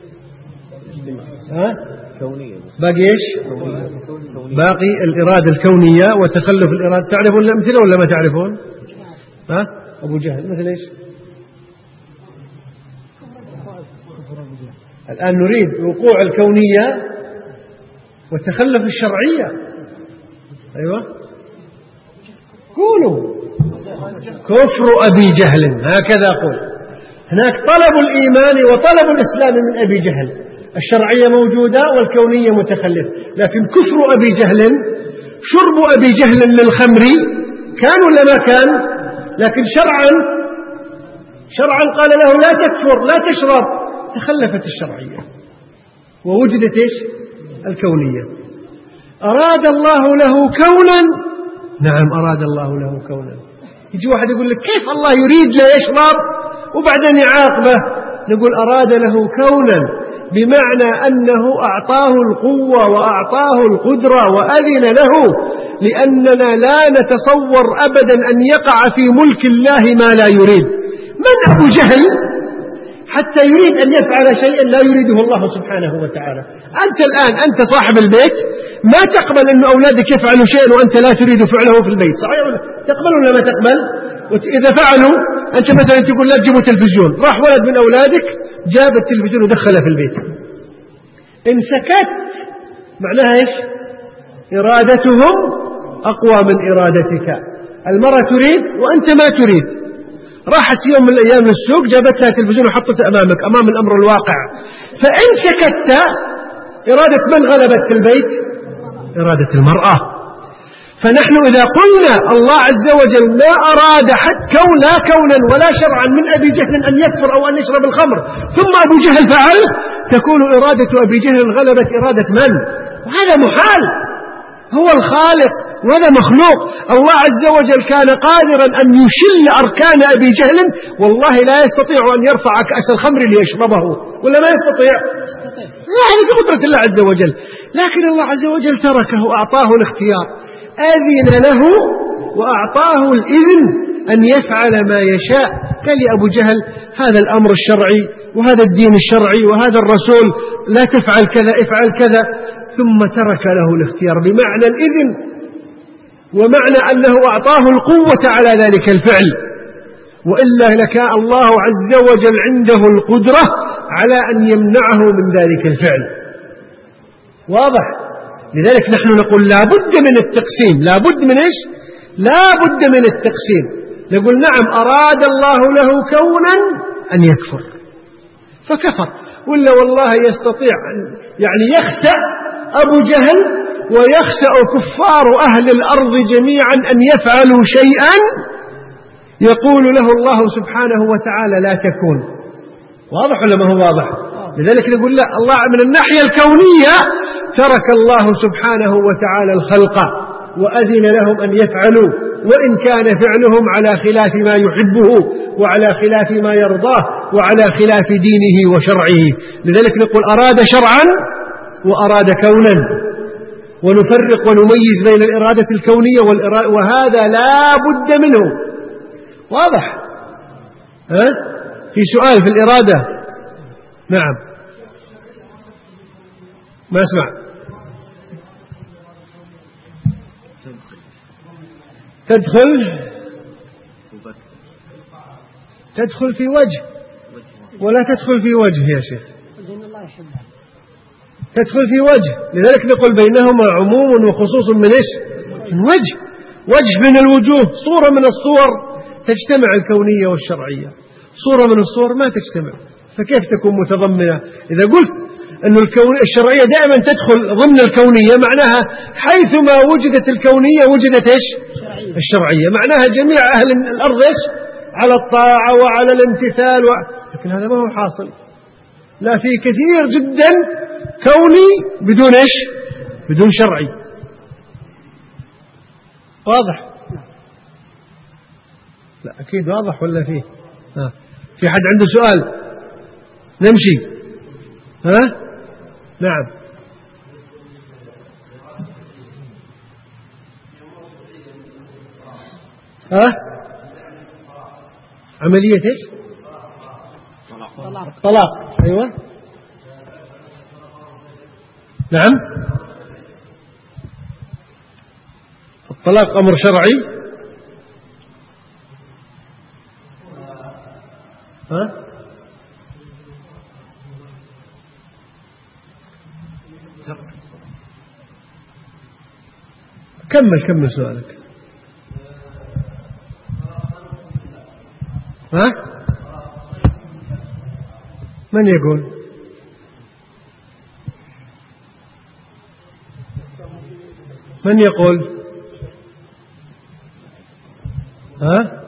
ها؟ باقي إيش؟ باقي الإرادة الكونية وتخلف الإرادة. تعرفون الأمثلة ولا ما تعرفون؟ ها؟ أبو جهل مثل إيش؟ الآن نريد وقوع الكونية وتخلف الشرعية. أيوة قولوا كفر أبي جهل، هكذا قول. هناك طلب الإيمان وطلب الإسلام من أبي جهل، الشرعية موجودة والكونية متخلف. لكن كفر أبي جهل، شرب أبي جهل للخمر كان ولا ما كان؟ لكن شرعا شرعا قال له لا تكفر لا تشرب، تخلفت الشرعية ووجدت إيش؟ الكونية. أراد الله له كونا، نعم أراد الله له كونا. يجي واحد يقول لك كيف الله يريد لا يشرب وبعدين يعاقبه؟ نقول أراد له كونا بمعنى أنه أعطاه القوة وأعطاه القدرة وأذن له، لأننا لا نتصور أبدا أن يقع في ملك الله ما لا يريد. من أبو جهل حتى يريد أن يفعل شيئا لا يريده الله سبحانه وتعالى؟ أنت الآن أنت صاحب البيت، ما تقبل أن أولادك يفعلوا شيئا وأنت لا تريد فعله في البيت، صحيح ولا تقبل ولا ما تقبل؟ إذا فعلوا أنت مثلا تقول لا تجيبوا تلفزيون، راح ولد من أولادك جاب التلفزيون ودخله في البيت، إن سكت معناها إيش؟ إرادتهم أقوى من إرادتك. المرأة تريد وأنت ما تريد، راحت يوم من الأيام للسوق جابتها تلفزيون وحطتها أمامك أمام الأمر الواقع، فإن سكت إرادة من غلبت في البيت؟ إرادة المرأة. فنحن إذا قلنا الله عز وجل لا أراد حتى كون لا كونا ولا شرعا من أبي جهل أن يكفر أو أن يشرب الخمر ثم أبو جهل فعل، تكون إرادة أبي جهل غلبت إرادة من؟ وهذا محال. هو الخالق وهذا مخلوق. الله عز وجل كان قادرا أن يشل أركان أبي جهل، والله لا يستطيع أن يرفع كأس الخمر ليشربه، ولا ما يستطيع؟ هذه قدرة الله عز وجل. لكن الله عز وجل تركه، أعطاه الاختيار، أذن له وأعطاه الإذن أن يفعل ما يشاء. قال لي أبو جهل هذا الأمر الشرعي وهذا الدين الشرعي وهذا الرسول، لا تفعل كذا افعل كذا، ثم ترك له الاختيار بمعنى الإذن، ومعنى أنه أعطاه القوة على ذلك الفعل، وإلا لكان الله عز وجل عنده القدرة على أن يمنعه من ذلك الفعل. واضح؟ لذلك نحن نقول لا بد من التقسيم. لا بد من إيش؟ لا بد من التقسيم. نقول نعم أراد الله له كونا أن يكفر فكفر، ولا والله يستطيع أن يعني يخسأ أبو جهل ويخسأ كفار أهل الأرض جميعا أن يفعلوا شيئا يقول له الله سبحانه وتعالى لا تكون. واضح ولا ما هو واضح؟ لذلك نقول لا، الله من الناحية الكونية ترك الله سبحانه وتعالى الخلق وأذن لهم أن يفعلوا، وإن كان فعلهم على خلاف ما يحبه وعلى خلاف ما يرضاه وعلى خلاف دينه وشرعه. لذلك نقول أراد شرعا وأراد كونا، ونفرق ونميز بين الإرادة الكونية والإرادة، وهذا لا بد منه. واضح؟ ها؟ في سؤال في الإرادة؟ نعم ما أسمع. تدخل تدخل في وجه ولا تدخل في وجه يا شيخ؟ تدخل في وجه. لذلك نقول بينهما عموم وخصوص من إيش؟ من وجه. وجه من الوجوه، صورة من الصور تجتمع الكونية والشرعية، صورة من الصور ما تجتمع، فكيف تكون متضمنة؟ إذا قلت أنه الكون الشرعية دائما تدخل ضمن الكونية، معناها حيثما وجدت الكونية وجدت إيش؟ الشرعية، معناها جميع أهل الأرض إيش؟ على الطاعة وعلى الامتثال و... لكن هذا ما هو حاصل. لا، في كثير جدا كوني بدون إيش؟ بدون شرعي. واضح؟ لا أكيد واضح ولا فيه؟ ها. في حد عنده سؤال؟ نمشي. ها؟ نعم. ها؟ عملية إيش؟ طلاق. طلاق. أيوة. نعم. الطلاق أمر شرعي. ها؟ كمل كمل سؤالك. ها؟ من يقول؟ من يقول؟ ها؟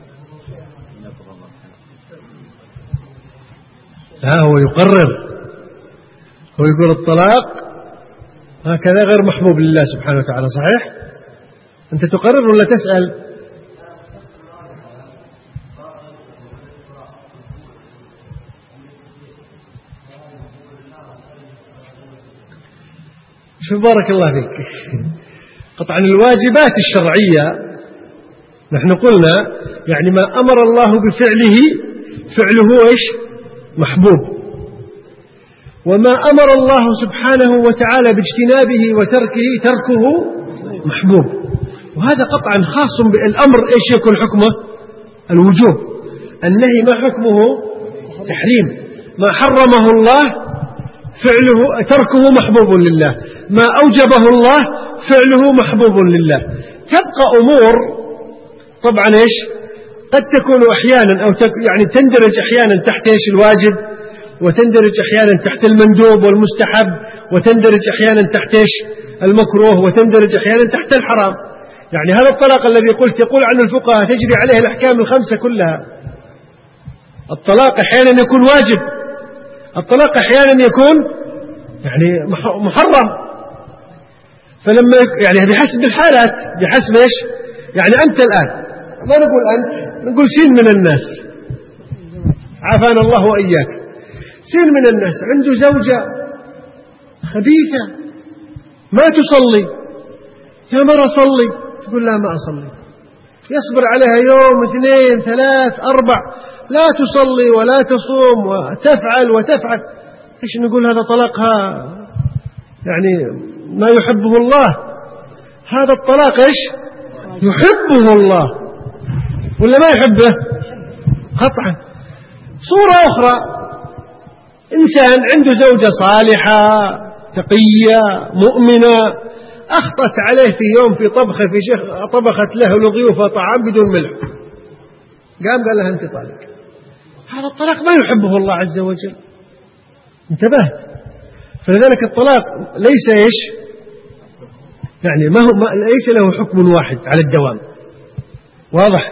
لا، هو يقرر، هو يقول الطلاق هكذا غير محبوب لله سبحانه وتعالى. صحيح؟ أنت تقرر ولا تسأل؟ شوف بارك الله فيك. قطعا الواجبات الشرعية نحن قلنا يعني ما أمر الله بفعله فعله إيش؟ محبوب، وما أمر الله سبحانه وتعالى باجتنابه وتركه تركه محبوب. وهذا قطعا خاص بالأمر إيش يكون حكمه؟ الوجوب. النهي ما حكمه؟ تحريم. ما حرمه الله فعله تركه محبوب لله، ما أوجبه الله فعله محبوب لله. تبقى أمور طبعا إيش قد تكون أحيانا أو يعني تندرج أحيانا تحت إيش الواجب، وتندرج أحيانا تحت المندوب والمستحب، وتندرج أحيانا تحت إيش المكروه، وتندرج أحيانا تحت الحرام. يعني هذا الطلاق الذي قلت يقول عنه الفقهاء تجري عليه الأحكام الخمسة كلها. الطلاق أحيانا يكون واجب، الطلاق أحيانا يكون يعني محرم. فلما يعني بحسب الحالات، بحسب إيش يعني أنت الآن ما نقول أنت، نقول سين من الناس، عافانا الله وإياك، سين من الناس عنده زوجة خبيثة ما تصلي، يا مرة صلي، تقول لا ما أصلي، يصبر عليها يوم اثنين ثلاث أربع لا تصلي ولا تصوم وتفعل وتفعل، إيش نقول؟ هذا طلاقها يعني ما يحبه الله. هذا الطلاق إيش يحبه الله ولا ما يحبه؟ قطعا. صورة أخرى، إنسان عنده زوجة صالحة تقية مؤمنة، أخطأت عليه في يوم في طبخة في شيخ طبخت له لضيوفه طعام بدون ملح، قام قال لها أنت طالق. هذا الطلاق ما يحبه الله عز وجل. انتبهت؟ فلذلك الطلاق ليس إيش يعني ما هو ما ليس له حكم واحد على الدوام. واضح؟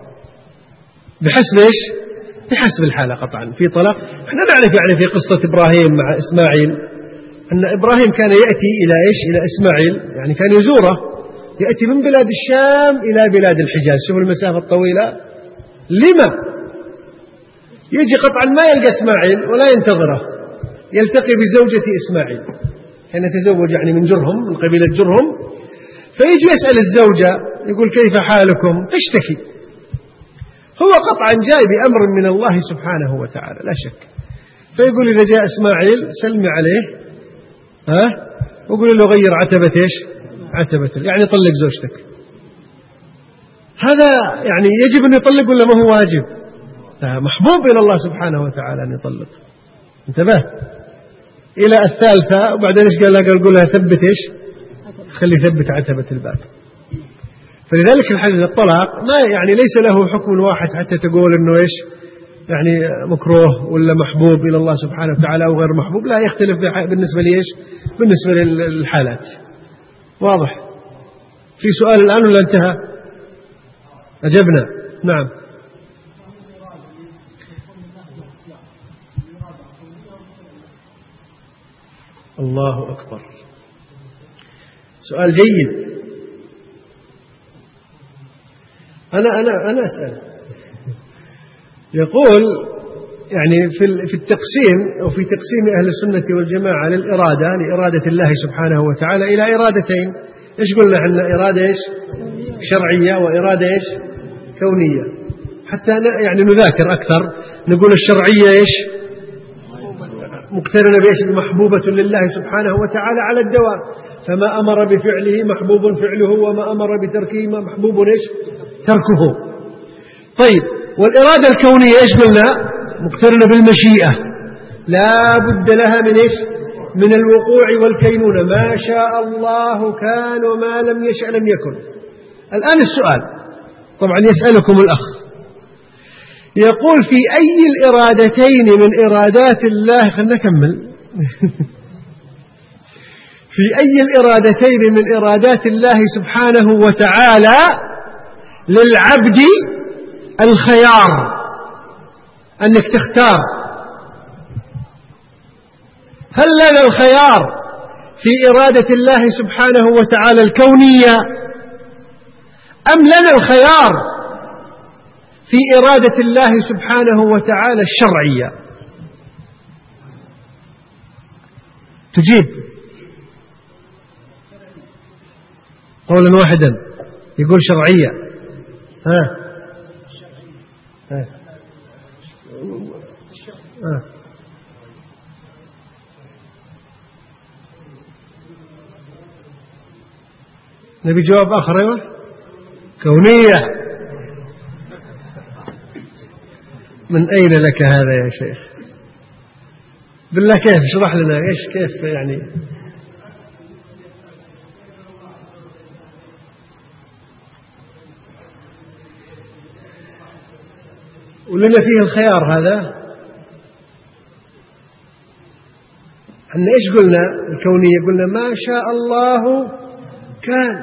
بحسب إيش؟ بحسب الحالة قطعا. في طلاق احنا نعرف يعني في قصة إبراهيم مع إسماعيل أن إبراهيم كان يأتي إلى إيش؟ إلى إسماعيل، يعني كان يزوره، يأتي من بلاد الشام إلى بلاد الحجاز. شوفوا المسافة الطويلة. لما؟ يجي قطعا ما يلقى إسماعيل ولا ينتظره، يلتقي بزوجة إسماعيل، كان يتزوج يعني من جرهم، من قبيلة جرهم، فيجي يسأل الزوجة يقول كيف حالكم؟ تشتكي. هو قطعا جاي بأمر من الله سبحانه وتعالى لا شك. فيقول إذا جاء إسماعيل سلمي عليه، ها، وقول له غير عتبة إيش؟ عتبة، يعني طلق زوجتك. هذا يعني يجب أن يطلق ولا ما هو واجب؟ محبوب إلى الله سبحانه وتعالى أن يطلق. انتبه. إلى الثالثة وبعدين إيش قال لها؟ قال قول لها ثبت إيش؟ خلي ثبت عتبة الباب. فلذلك الحديث الطلاق ما يعني ليس له حكم واحد حتى تقول إنه إيش يعني مكروه ولا محبوب إلى الله سبحانه وتعالى أو غير محبوب، لا يختلف بالنسبة لإيش؟ بالنسبة للحالات. واضح؟ في سؤال الآن ولا انتهى؟ أجبنا. نعم. الله أكبر، سؤال جيد. أنا أنا أنا أسأل. يقول يعني في في التقسيم أو في تقسيم أهل السنة والجماعة للإرادة لإرادة الله سبحانه وتعالى إلى إرادتين. إيش قلنا إحنا؟ إرادة إيش؟ شرعية وإرادة إيش؟ كونية. حتى يعني نذاكر أكثر، نقول الشرعية إيش؟ مقترنة بإيش؟ محبوبة لله سبحانه وتعالى على الدوام، فما أمر بفعله محبوب فعله، وما أمر بتركه محبوب إيش؟ تركه. طيب، والإرادة الكونية إيش قلنا؟ مقترنة بالمشيئة، لا بد لها من إيش؟ من الوقوع والكينونة، ما شاء الله كان وما لم يشأ لم يكن. الآن السؤال، طبعا يسألكم الأخ، يقول في أي الإرادتين من إرادات الله، خلنا نكمل في أي الإرادتين من إرادات الله سبحانه وتعالى للعبد الخيار، أنك تختار؟ هل لنا الخيار في إرادة الله سبحانه وتعالى الكونية، أم لنا الخيار في إرادة الله سبحانه وتعالى الشرعية؟ تجيب قولا واحدا. يقول شرعية. ها ها ها نبي جواب آخر. أيوة، كونية. من أين لك هذا يا شيخ؟ بالله كيف؟ اشرح لنا إيش كيف يعني. ولنا فيه الخيار هذا. احنا ايش قلنا؟ الكونية قلنا ما شاء الله كان،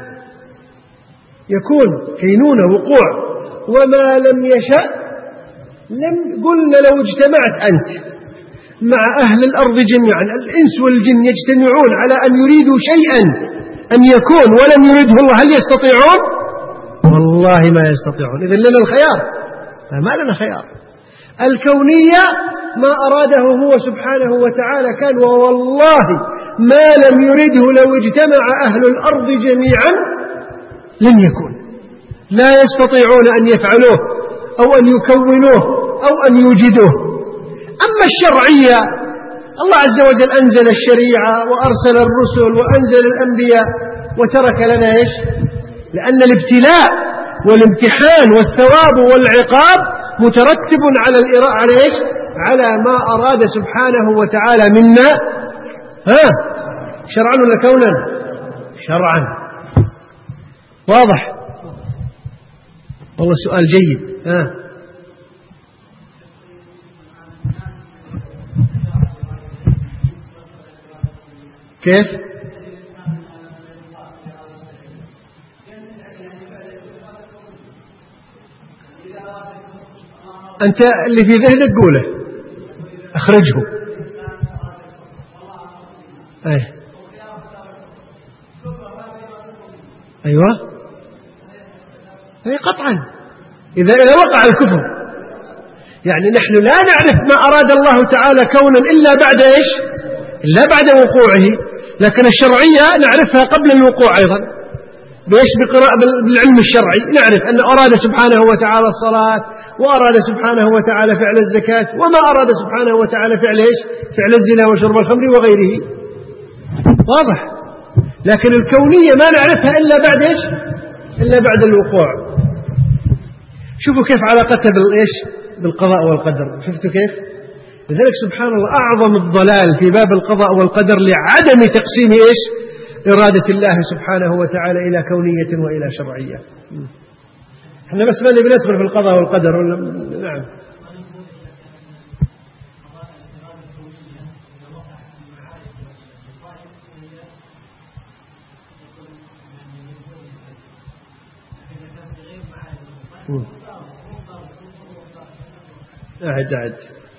يكون كينونة وقوع، وما لم يشأ لم. قلنا لو اجتمعت أنت مع أهل الأرض جميعا، الإنس والجن يجتمعون على أن يريدوا شيئا أن يكون ولم يريده الله، هل يستطيعون؟ والله ما يستطيعون. إذن لنا الخيار، ما لنا خيار. الكونية ما أراده هو سبحانه وتعالى كان، ووالله ما لم يرده لو اجتمع أهل الأرض جميعا لن يكون، لا يستطيعون أن يفعلوه أو أن يكونوه أو أن يوجدوه. أما الشرعية، الله عز وجل أنزل الشريعة وأرسل الرسل وأنزل الأنبياء وترك لنا إيش؟ لأن الابتلاء والامتحان والثواب والعقاب مترتب على الإراء على إيش؟ على ما أراد سبحانه وتعالى منا. ها شرعا ولا كونا؟ شرعا. واضح؟ والله سؤال جيد. ها كيف؟ أنت اللي في ذهنك قوله، أخرجه. أي. أيوة، أي قطعا. إذا إذا وقع الكفر، يعني نحن لا نعرف ما أراد الله تعالى كونا إلا بعد إيش؟ إلا بعد وقوعه. لكن الشرعية نعرفها قبل الوقوع أيضا، بإيش؟ بقراءة بالعلم الشرعي نعرف أن أراد سبحانه وتعالى الصلاة، وأراد سبحانه وتعالى فعل الزكاة، وما أراد سبحانه وتعالى فعل إيش؟ فعل الزنا وشرب الخمر وغيره. واضح؟ لكن الكونية ما نعرفها إلا بعد إيش؟ إلا بعد الوقوع. شوفوا كيف علاقتها بالإيش؟ بالقضاء والقدر. شفتوا كيف؟ لذلك سبحان الله أعظم الضلال في باب القضاء والقدر لعدم تقسيم إيش؟ إرادة الله سبحانه وتعالى إلى كونية وإلى شرعية. احنا بس ما نبي ندخل في القضاء والقدر ولا. نعم أعد أعد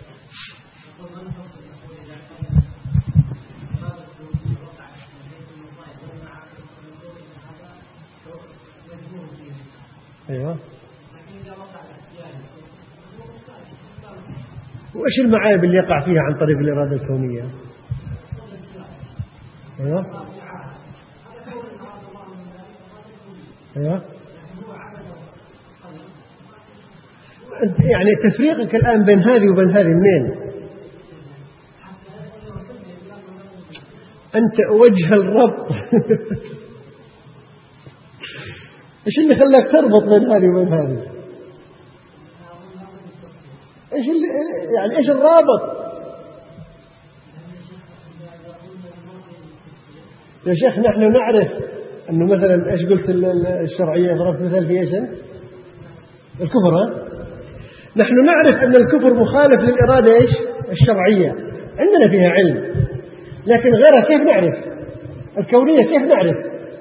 أيوة. وإيش المعايب اللي يقع فيها عن طريق الإرادة الكونية؟ أيوة. أيوة. يعني تفريقك الآن بين هذه وبين هذه منين؟ أنت وجه الربط. إيش اللي خلاك تربط بين هذه وبين هذه؟ إيش اللي يعني إيش الرابط؟ يا شيخ نحن نعرف أنه مثلا إيش قلت الشرعية ضربت مثال في إيش؟ الكفر. ها؟ نحن نعرف أن الكفر مخالف للإرادة إيش؟ الشرعية، عندنا فيها علم، لكن غيرها كيف نعرف؟ الكونية كيف نعرف؟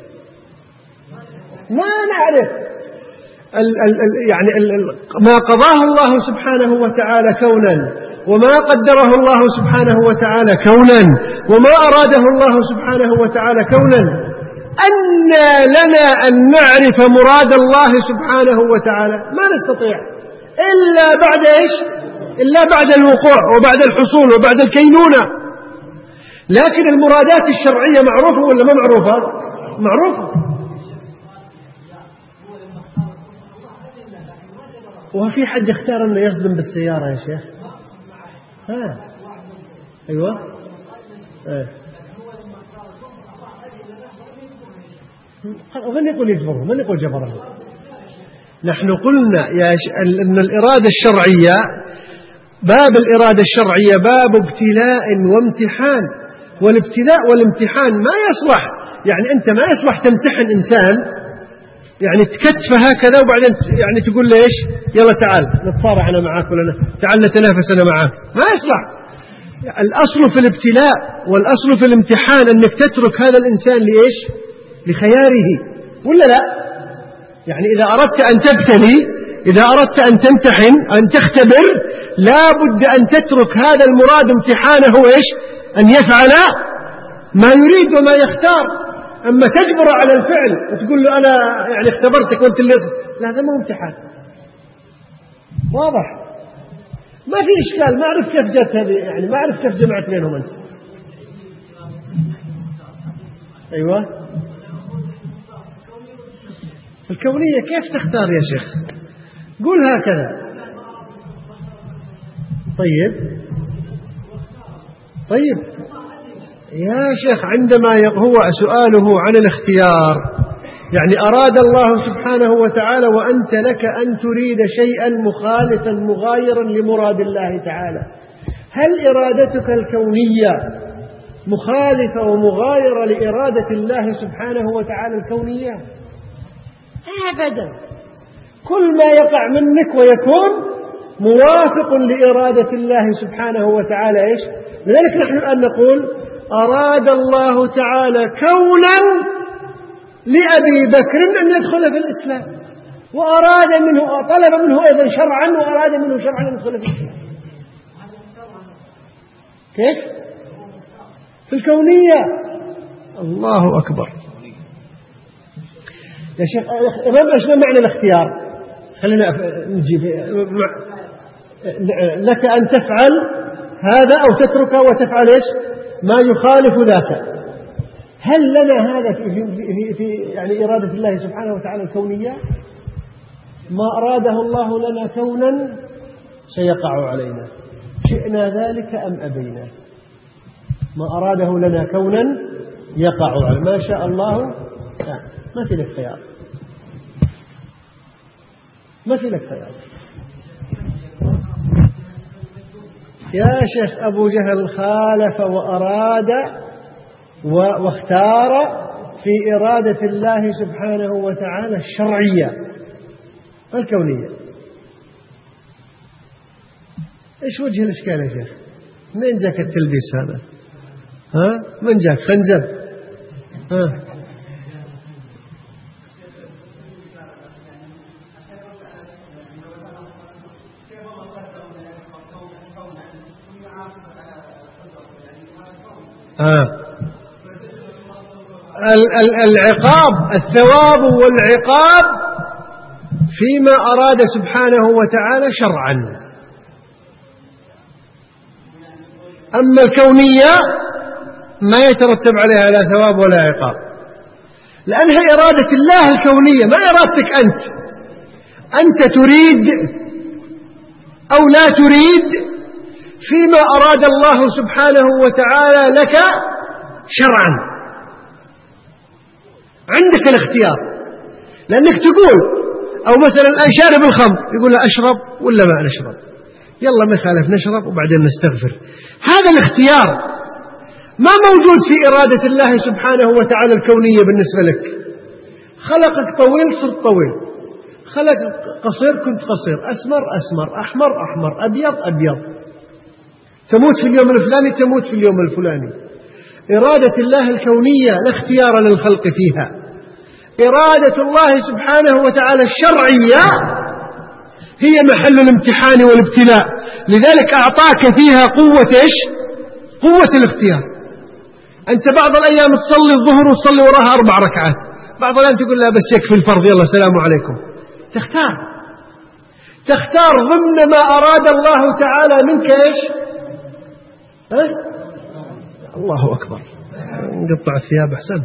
ما نعرف. ال ال ال يعني ال ال ما قضاه الله سبحانه وتعالى كونا، وما قدره الله سبحانه وتعالى كونا، وما أراده الله سبحانه وتعالى كونا، أن لنا أن نعرف مراد الله سبحانه وتعالى ما نستطيع إلا بعد إيش؟ إلا بعد الوقوع وبعد الحصول وبعد الكينونة. لكن المرادات الشرعية معروفة ولا ما معروفة؟ معروفة. وفي حد يختار أنه يصدم بالسيارة يا شيخ؟ ها أيوة. أه. من يقول يجبره؟ من يقول جبره؟ نحن قلنا يا ش... أن الإرادة الشرعية، باب الإرادة الشرعية باب ابتلاء وامتحان، والابتلاء والامتحان ما يصلح، يعني أنت ما يصلح تمتحن إنسان يعني تكتفه هكذا وبعدين يعني تقول له إيش؟ يلا تعال نتصارع أنا معاك ولا تعال نتنافس أنا معاك، ما يصلح. الأصل في الابتلاء والأصل في الامتحان أنك تترك هذا الإنسان لإيش؟ لخياره ولا لا؟ يعني إذا أردت أن تبتلي، إذا أردت أن تمتحن أن تختبر، لا بد أن تترك هذا المراد امتحانه إيش؟ أن يفعل ما يريد وما يختار. أما تجبر على الفعل وتقول له أنا يعني اختبرتك وأنت اللي لا، هذا مو امتحان. واضح؟ ما في إشكال. ما أعرف كيف جت هذه، يعني ما أعرف كيف جمعت بينهم أنت. أيوة. الكونية كيف تختار يا شيخ؟ قول هكذا. طيب طيب يا شيخ، عندما هو سؤاله عن الاختيار، يعني أراد الله سبحانه وتعالى وأنت لك أن تريد شيئا مخالفا مغايرا لمراد الله تعالى، هل إرادتك الكونية مخالفة ومغايرة لإرادة الله سبحانه وتعالى الكونية؟ أبدا. كل ما يقع منك ويكون موافق لإرادة الله سبحانه وتعالى إيش؟ لذلك نحن الآن نقول أراد الله تعالى كونا لأبي بكر أن يدخل في الإسلام، وأراد منه طلب منه أيضا شرعا، وأراد منه شرعا أن يدخل في الإسلام. كيف؟ في الكونية. الله أكبر يا شيخ. إيش معنى الاختيار؟ خلينا نجيب. لك أن تفعل هذا أو تتركه وتفعل إيش؟ ما يخالف ذاك. هل لنا هذا في, في, في يعني إرادة الله سبحانه وتعالى الكونية؟ ما أراده الله لنا كونا سيقع علينا، شئنا ذلك أم أبينا. ما أراده لنا كونا يقع علينا، ما شاء الله. ما في لك خيار، ما في لك خيار يا شيخ. أبو جهل خالف وأراد واختار في إرادة الله سبحانه وتعالى الشرعية الكونية. إيش وجه الإشكال يا شيخ؟ من جاك التلبيس هذا؟ ها؟ من جاك خنزب؟ ها؟ آه. العقاب، الثواب والعقاب فيما أراد سبحانه وتعالى شرعا. أما الكونية ما يترتب عليها لا ثواب ولا عقاب، لأنها إرادة الله الكونية ما إرادتك أنت. أنت تريد أو لا تريد فيما أراد الله سبحانه وتعالى لك شرعا، عندك الاختيار. لأنك تقول أو مثلا الآن شارب الخمر يقول له أشرب ولا ما نشرب، يلا ما يخالف نشرب وبعدين نستغفر. هذا الاختيار ما موجود في إرادة الله سبحانه وتعالى الكونية بالنسبة لك. خلقك طويل صرت طويل، خلقك قصير كنت قصير، أسمر أسمر، أحمر أحمر، أبيض أبيض. تموت في اليوم الفلاني تموت في اليوم الفلاني. إرادة الله الكونية لا اختيار للخلق فيها. إرادة الله سبحانه وتعالى الشرعية هي محل الامتحان والابتلاء، لذلك أعطاك فيها قوة إيش؟ قوة الاختيار. أنت بعض الأيام تصلي الظهر وتصلي وراها أربع ركعات، بعض الأيام تقول لا بس يكفي الفرض يلا السلام عليكم. تختار تختار ضمن ما أراد الله تعالى منك إيش؟ ها؟ الله أكبر، نقطع الثياب أحسن.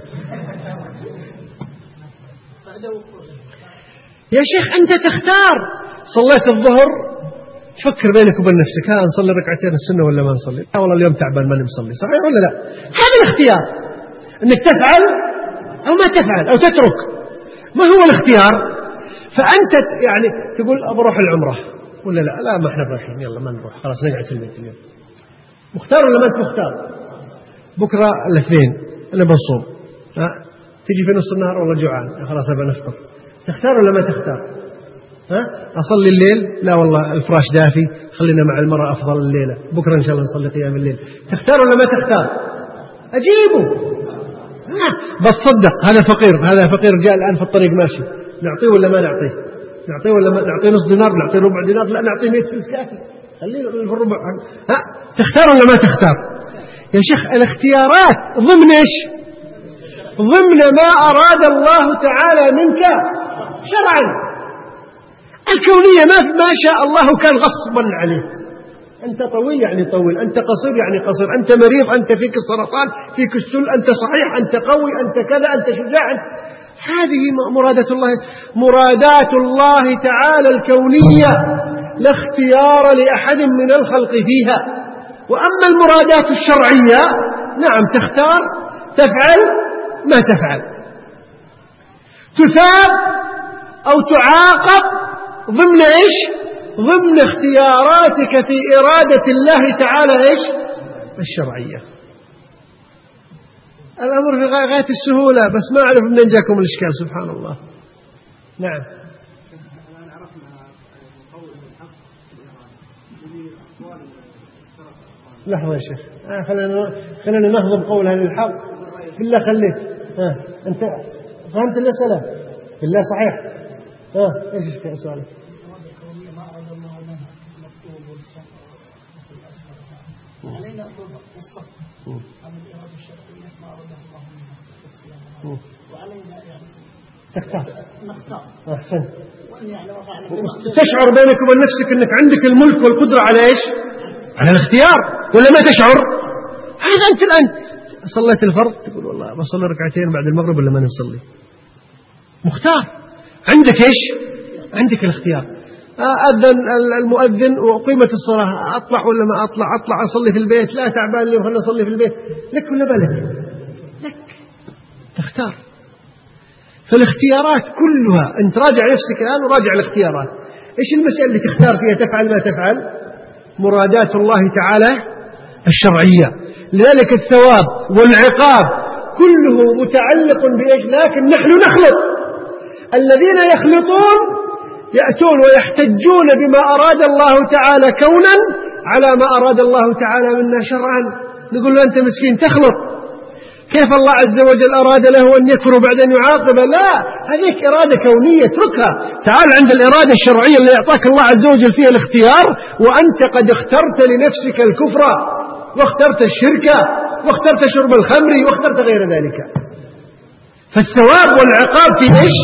يا شيخ أنت تختار. صليت الظهر تفكر بينك وبين نفسك، ها نصلي ركعتين السنة ولا ما نصلي؟ لا والله اليوم تعبان ماني مصلي، صحيح ولا لا؟ هذا الاختيار، أنك تفعل أو ما تفعل أو تترك، ما هو الاختيار. فأنت يعني تقول أبى أروح العمرة ولا لا؟ لا ما احنا رايحين، يلا ما نروح، خلاص نقعد في البيت اليوم. مختار ولا ما أنت مختار؟ بكرة الاثنين أنا بصوم، ها تيجي في نص النهار والله جوعان، خلاص أبى نفطر. تختار ولا ما تختار؟ ها أصلي الليل؟ لا والله الفراش دافي، خلينا مع المرأة أفضل الليلة، بكرة إن شاء الله نصلي قيام الليل. تختار ولا ما تختار؟ أجيبه. ها بتصدق هذا فقير، هذا فقير جاء الآن في الطريق ماشي، نعطيه ولا ما نعطيه؟ نعطيه ولا ما نعطيه؟ نص دينار؟ نعطيه ربع دينار؟ لا نعطيه مئة فلس كافي، خليه في الربع. ها تختار ولا ما تختار؟ يا شيخ الاختيارات ضمن إيش؟ ضمن ما أراد الله تعالى منك شرعا. الكونية ما ما شاء الله كان غصبا عليه. أنت طويل يعني طويل، أنت قصير يعني قصير، أنت مريض، أنت فيك السرطان، فيك السل، أنت صحيح، أنت قوي، أنت كذا، أنت شجاع. هذه مرادات الله، مرادات الله تعالى الكونية لا اختيار لأحد من الخلق فيها. وأما المرادات الشرعية نعم تختار، تفعل ما تفعل، تثاب أو تعاقب ضمن إيش؟ ضمن اختياراتك في إرادة الله تعالى إيش؟ الشرعية. الأمر في غاية السهولة، بس ما أعرف من جاكم الإشكال سبحان الله. نعم. لحظة يا شيخ، آه خلينا خلينا نهضم قول هذا الحق. بالله خليك، آه أنت فهمت المسألة؟ بالله صحيح؟ آه إيش سؤالك؟ علينا الصف عن الإرادة الشرعية ما أراده الله منها الصيام، وعلينا يعني تختار نختار. أحسن. وأن يعني وقع تشعر بينك وبين نفسك أنك عندك الملك والقدرة على إيش؟ على الاختيار، ولا ما تشعر؟ هذا أنت الآن صليت الفرض تقول والله بصلي ركعتين بعد المغرب ولا ما نصلي؟ مختار، عندك إيش؟ عندك الاختيار. أذن المؤذن وقيمة الصلاة، أطلع ولا ما أطلع؟ أطلع أصلي في البيت؟ لا تعبان اليوم خلنا نصلي في البيت. لك ولا بالك؟ لك، تختار. فالاختيارات كلها أنت راجع نفسك الآن وراجع الاختيارات. إيش المسألة اللي تختار فيها تفعل ما تفعل؟ مرادات الله تعالى الشرعية. لذلك الثواب والعقاب كله متعلق بإيش؟ لكن نحن نخلط. الذين يخلطون يأتون ويحتجون بما أراد الله تعالى كونا على ما أراد الله تعالى منا شرعا. نقول له أنت مسكين تخلط، كيف الله عز وجل أراد له أن يكفر بعد أن يعاقب؟ لا، هذيك إرادة كونية اتركها، تعال عند الإرادة الشرعية اللي يعطاك الله عز وجل فيها الاختيار، وأنت قد اخترت لنفسك الكفر واخترت الشرك واخترت شرب الخمر واخترت غير ذلك. فالثواب والعقاب في إيش؟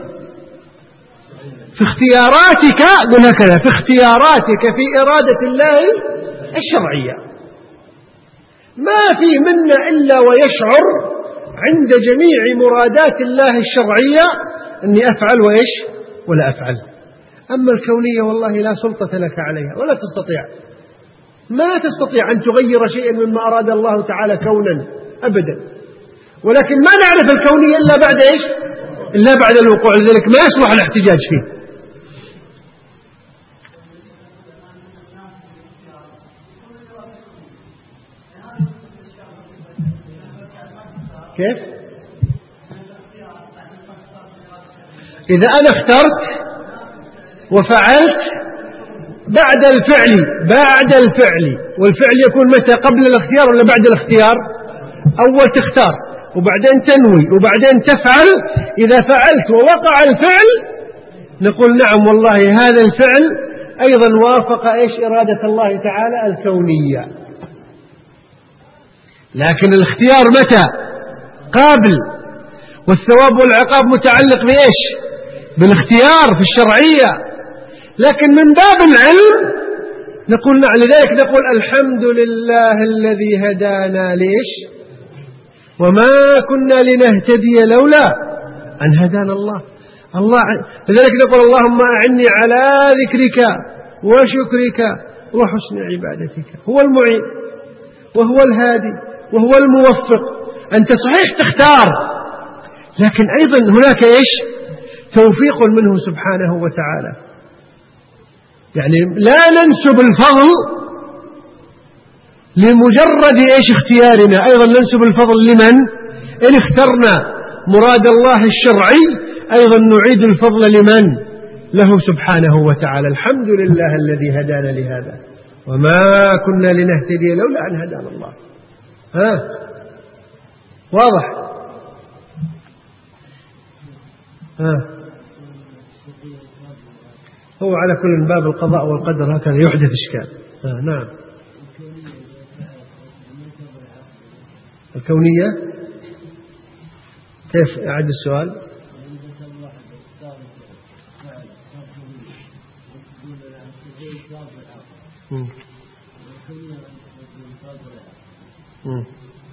في اختياراتك، قل هكذا، في اختياراتك في إرادة الله الشرعية. ما في منا إلا ويشعر عند جميع مرادات الله الشرعية أني أفعل وإيش ولا أفعل. أما الكونية والله لا سلطة لك عليها ولا تستطيع، ما تستطيع أن تغير شيئا مما أراد الله تعالى كونا أبدا. ولكن ما نعرف الكونية إلا بعد إيش؟ إلا بعد الوقوع، لذلك ما يصلح الاحتجاج فيه. كيف؟ إذا أنا اخترت وفعلت بعد الفعل، بعد الفعل، والفعل يكون متى؟ قبل الاختيار ولا بعد الاختيار؟ أول تختار وبعدين تنوي وبعدين تفعل. إذا فعلت ووقع الفعل نقول نعم والله هذا الفعل أيضا وافق إيش؟ إرادة الله تعالى الكونية. لكن الاختيار متى؟ قابل. والثواب والعقاب متعلق بإيش؟ بالاختيار في الشرعية. لكن من باب العلم نقول نعم، لذلك نقول الحمد لله الذي هدانا ليش وما كنا لنهتدي لولا أن هدانا الله. الله لذلك نقول اللهم أعني على ذكرك وشكرك وحسن عبادتك. هو المعين وهو الهادي وهو الموفق. أنت صحيح تختار، لكن أيضا هناك إيش؟ توفيق منه سبحانه وتعالى. يعني لا ننسب الفضل لمجرد إيش؟ اختيارنا، أيضا ننسب الفضل لمن؟ إن اخترنا مراد الله الشرعي أيضا نعيد الفضل لمن؟ له سبحانه وتعالى. الحمد لله الذي هدانا لهذا وما كنا لنهتدي لولا أن هدانا الله. ها واضح؟ ها هو على كل باب القضاء والقدر هكذا يحدث إشكال. آه نعم. الكونية كيف؟ أعد السؤال. مم. مم.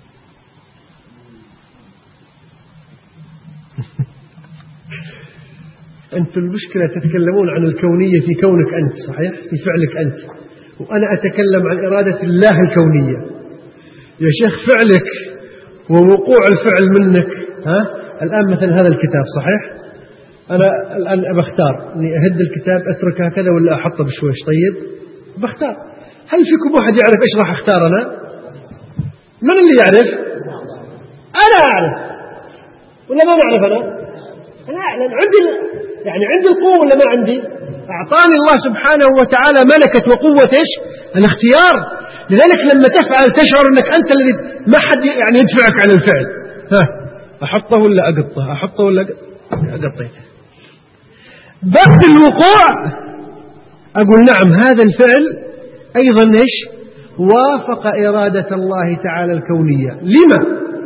أنتم المشكلة تتكلمون عن الكونية في كونك أنت، صحيح؟ في فعلك أنت، وأنا أتكلم عن إرادة الله الكونية. يا شيخ فعلك ووقوع الفعل منك، ها؟ الآن مثل هذا الكتاب، صحيح؟ أنا الآن بختار أني أهد الكتاب أترك هكذا ولا أحطه بشويش. طيب بختار. هل فيكم واحد يعرف إيش راح أختار أنا؟ من اللي يعرف؟ أنا أعرف ولا ما نعرف؟ أنا أنا أعلن عندي، يعني عندي القوة ولا ما عندي؟ أعطاني الله سبحانه وتعالى ملكة وقوة إيش؟ الاختيار. لذلك لما تفعل تشعر أنك أنت الذي ما حد يعني يدفعك عن الفعل. ها أحطه ولا أقطه؟ أحطه ولا أقطيته؟ بعد الوقوع أقول نعم هذا الفعل أيضا إيش؟ وافق إرادة الله تعالى الكونية. لما؟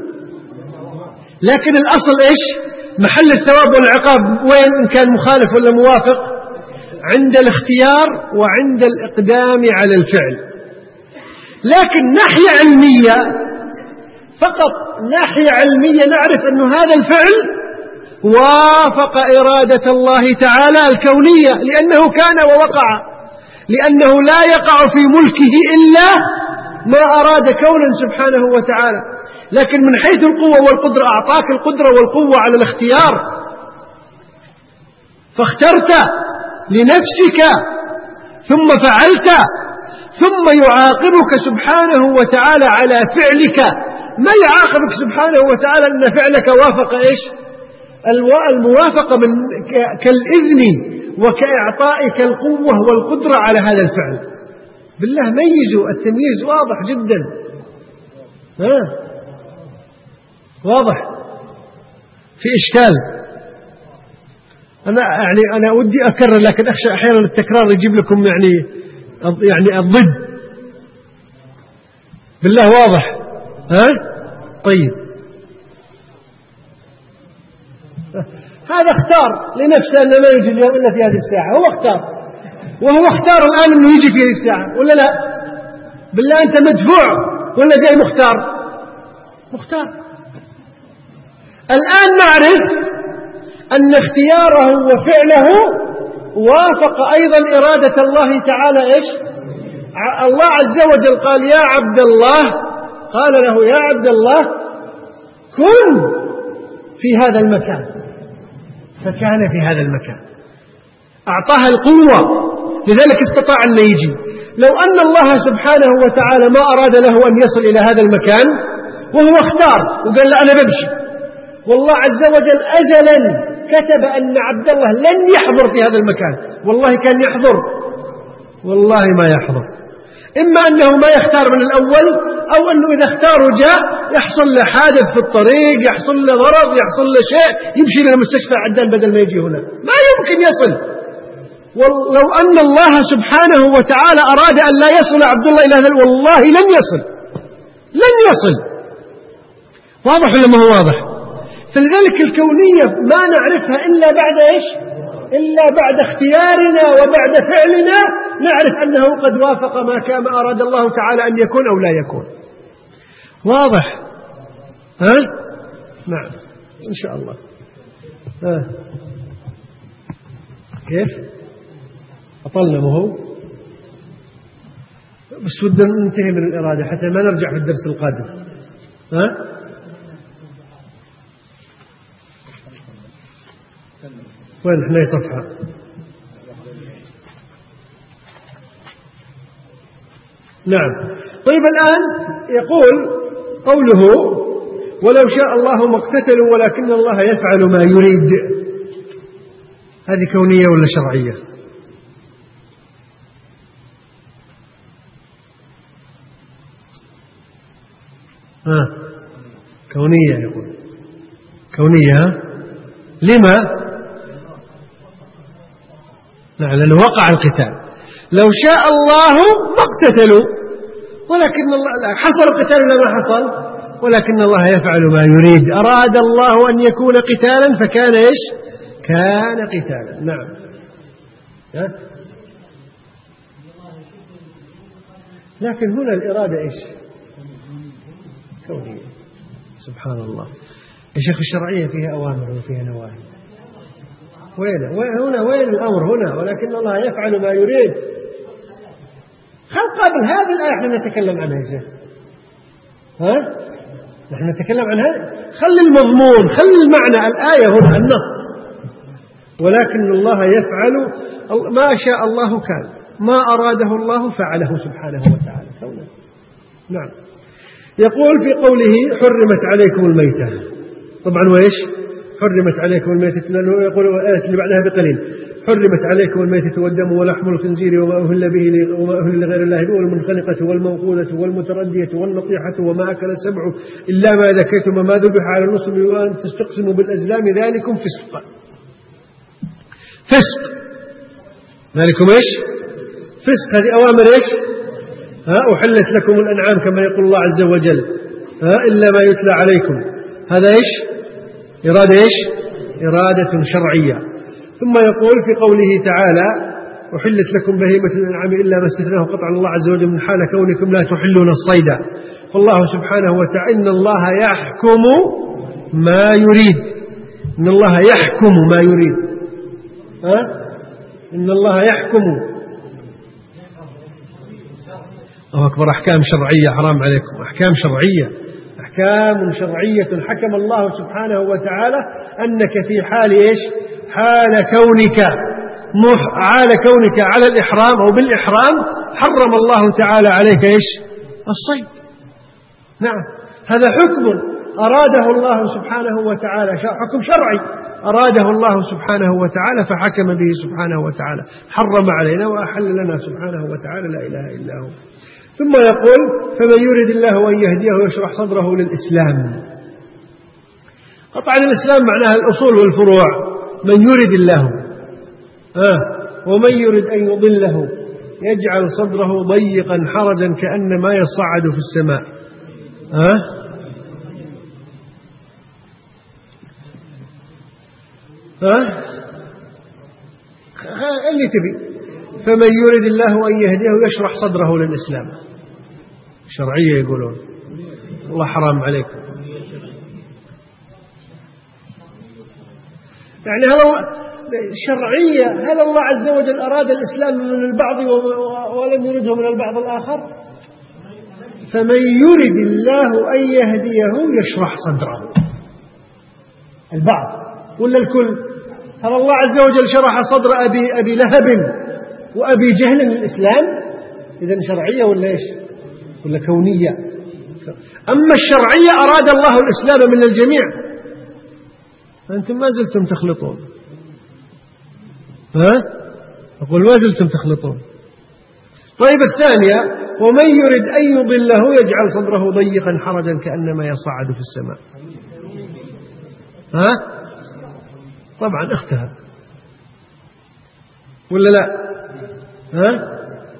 لكن الأصل إيش؟ محل الثواب والعقاب وين؟ إن كان مخالف ولا موافق؟ عند الاختيار وعند الإقدام على الفعل. لكن ناحية علمية فقط، ناحية علمية نعرف أن هذا الفعل وافق إرادة الله تعالى الكونية لأنه كان ووقع، لأنه لا يقع في ملكه إلا ما أراد كونا سبحانه وتعالى. لكن من حيث القوة والقدرة أعطاك القدرة والقوة على الاختيار، فاخترت لنفسك ثم فعلت، ثم يعاقبك سبحانه وتعالى على فعلك. ما يعاقبك سبحانه وتعالى أن فعلك وافق إيش؟ الموافقة من كالإذن وكإعطائك القوة والقدرة على هذا الفعل. بالله ميزوا، التمييز واضح جدا. ها واضح؟ في إشكال؟ أنا يعني أنا ودي أكرر، لكن أخشى أحيانا التكرار يجيب لكم يعني يعني الضد. بالله واضح؟ ها؟ طيب هذا اختار لنفسه أنه لا يوجد يوم إلا في هذه الساعة، هو اختار، وهو اختار الآن أنه يجي في هذه الساعة ولا لا؟ بالله أنت مدفوع ولا جاي مختار؟ مختار. الآن نعرف أن اختياره وفعله وافق أيضا إرادة الله تعالى. إيش الله عز وجل قال يا عبد الله، قال له يا عبد الله كن في هذا المكان، فكان في هذا المكان، أعطاها القوة، لذلك استطاع أن يجي. لو أن الله سبحانه وتعالى ما أراد له أن يصل إلى هذا المكان وهو اختار وقال لا أنا بمشي، والله عز وجل أزلا كتب أن عبد الله لن يحضر في هذا المكان، والله كان يحضر، والله ما يحضر. إما أنه ما يختار من الأول، أو أنه إذا اختار جاء يحصل له حادث في الطريق، يحصل له مرض، يحصل له شيء، يمشي للمستشفى عدان بدل ما يجي هنا، ما يمكن يصل. ولو أن الله سبحانه وتعالى أراد أن لا يصل عبد الله إلى هذا، والله لن يصل، لن يصل. واضح ولا ما هو واضح؟ فلذلك الكونية ما نعرفها إلا بعد إيش؟ إلا بعد اختيارنا وبعد فعلنا نعرف أنه قد وافق ما كان أراد الله تعالى أن يكون أو لا يكون. واضح؟ ها؟ نعم إن شاء الله. ها؟ كيف؟ أطلنا مهو بس ودنا ننتهي من الإرادة حتى ما نرجع في الدرس القادم. ها؟ وين احنا صفحة؟ نعم. طيب الآن يقول قوله ولو شاء الله ما اقتتلوا ولكن الله يفعل ما يريد، هذه كونية ولا شرعية؟ ها كونية يقول، كونية. لما؟ نعم لأنه وقع القتال. لو شاء الله ما اقتتلوا ولكن الله حصل القتال ولا ما حصل، ولكن الله يفعل ما يريد. أراد الله أن يكون قتالا فكان إيش؟ كان قتالا. نعم. لكن هنا الإرادة إيش؟ كونية. سبحان الله يا شيخ. الشرعية فيها أوامر وفيها نواهي. وين هنا وين الأمر هنا؟ ولكن الله يفعل ما يريد. خل قبل هذه الآية احنا نتكلم عنها يا شيخ. ها؟ نحن نتكلم عنها. خل المضمون، خل المعنى. الآية هنا النص. ولكن الله يفعل ما شاء الله كان، ما أراده الله فعله سبحانه وتعالى. نعم. يقول في قوله حرمت عليكم الميتة، طبعا وإيش؟ حرمت عليكم الميتة، لأنه يقول الآية اللي بعدها بقليل حرمت عليكم الميتة والدم ولحم الخنزير وما أهل به وما أهل لغير الله به والمنخنقة والموقوذة والمتردية والنطيحة وما أكل السبع إلا ما ذكيتم وما ذبح على النصب وأن تستقسموا بالأزلام ذلكم فسق. فسق ذلكم إيش؟ فسق. هذه أوامر إيش؟ ها أحلت لكم الأنعام كما يقول الله عز وجل، ها إلا ما يتلى عليكم. هذا إيش؟ إرادة إيش؟ إرادة شرعية. ثم يقول في قوله تعالى أحلت لكم بهيمة الأنعام إلا ما استثناه قطعا الله عز وجل من حال كونكم لا تحلون الصيد. فالله سبحانه وتعالى إن الله يحكم ما يريد، إن الله يحكم ما يريد. ها؟ إن الله يحكم. الله أكبر. أحكام شرعية، حرام عليكم. أحكام شرعية، أحكام شرعية حكم الله سبحانه وتعالى أنك في حال إيش؟ حال كونك حال كونك على الإحرام أو بالإحرام حرم الله تعالى عليك إيش؟ الصيد. نعم هذا حكم أراده الله سبحانه وتعالى، حكم شرعي أراده الله سبحانه وتعالى فحكم به سبحانه وتعالى، حرم علينا وأحل لنا سبحانه وتعالى لا إله إلا هو. ثم يقول فمن يريد الله أن يهديه ويشرح صدره للإسلام. قطعا الإسلام معناها الأصول والفروع. من يريد الله آه ومن يريد أن يضله يجعل صدره ضيقا حرجا كأنما يصعد في السماء. ها؟ ها؟ اللي تبي. فمن يريد الله أن يهديه يشرح صدره للإسلام. شرعية يقولون. الله حرام عليكم. يعني هل شرعية، هل الله عز وجل أراد الإسلام من البعض ولم يرده من البعض الآخر؟ فمن يريد الله أن يهديه يشرح صدره. البعض ولا الكل؟ هل الله عز وجل شرح صدر أبي, أبي لهب وأبي جهل للإسلام؟ إذن شرعية ولا إيش؟ ولا كونية؟ أما الشرعية أراد الله الإسلام من الجميع. أنتم ما زلتم تخلطون. ها؟ أقول ما زلتم تخلطون. طيب الثانية: ومن يرد أن يضله يجعل صدره ضيقا حرجا كأنما يصعد في السماء. ها؟ طبعا اختها ولا لا؟ ها؟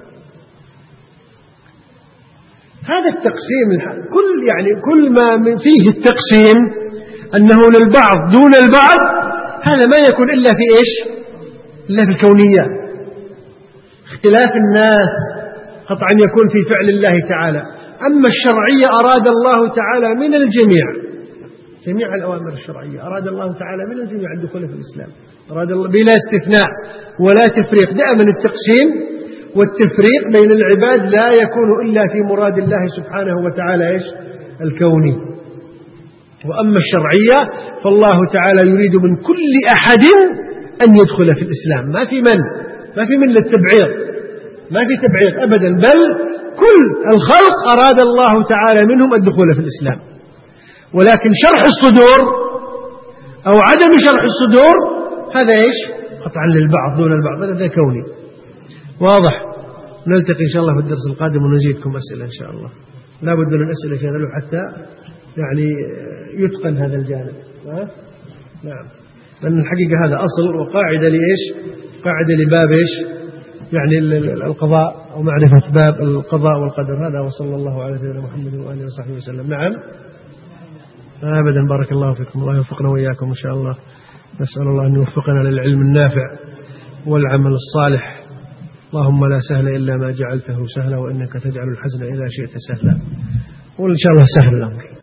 هذا التقسيم كل يعني كل ما فيه التقسيم أنه للبعض دون البعض، هذا ما يكون إلا في إيش؟ إلا في الكونية. اختلاف الناس قطعا يكون في فعل الله تعالى. أما الشرعية أراد الله تعالى من الجميع، جميع الأوامر الشرعية أراد الله تعالى من الجميع الدخول في الإسلام، أراد الله بلا استثناء ولا تفريق. دائما التقسيم والتفريق بين العباد لا يكون إلا في مراد الله سبحانه وتعالى إيش؟ الكوني. وأما الشرعية فالله تعالى يريد من كل أحد أن يدخل في الإسلام. ما في من ما في من للتبعيض، ما في تبعيض أبدا، بل كل الخلق أراد الله تعالى منهم الدخول في الإسلام. ولكن شرح الصدور أو عدم شرح الصدور هذا إيش؟ قطعا للبعض دون البعض، هذا كوني. واضح؟ نلتقي إن شاء الله في الدرس القادم ونزيدكم أسئلة إن شاء الله. لا بد من أسئلة في هذا حتى يعني يتقن هذا الجانب. نعم، لأن الحقيقة هذا أصل وقاعدة لإيش؟ قاعدة لباب إيش؟ يعني القضاء أو معرفة باب القضاء والقدر. هذا وصلى الله على سيدنا محمد وآله وصحبه وسلم. نعم أبدا. بارك الله فيكم، الله يوفقنا وإياكم إن شاء الله. نسأل الله أن يوفقنا للعلم النافع والعمل الصالح. اللهم لا سهل إلا ما جعلته سهلا، وإنك تجعل الحزن إذا شئت سهلا. وإن شاء الله سهل الأمر.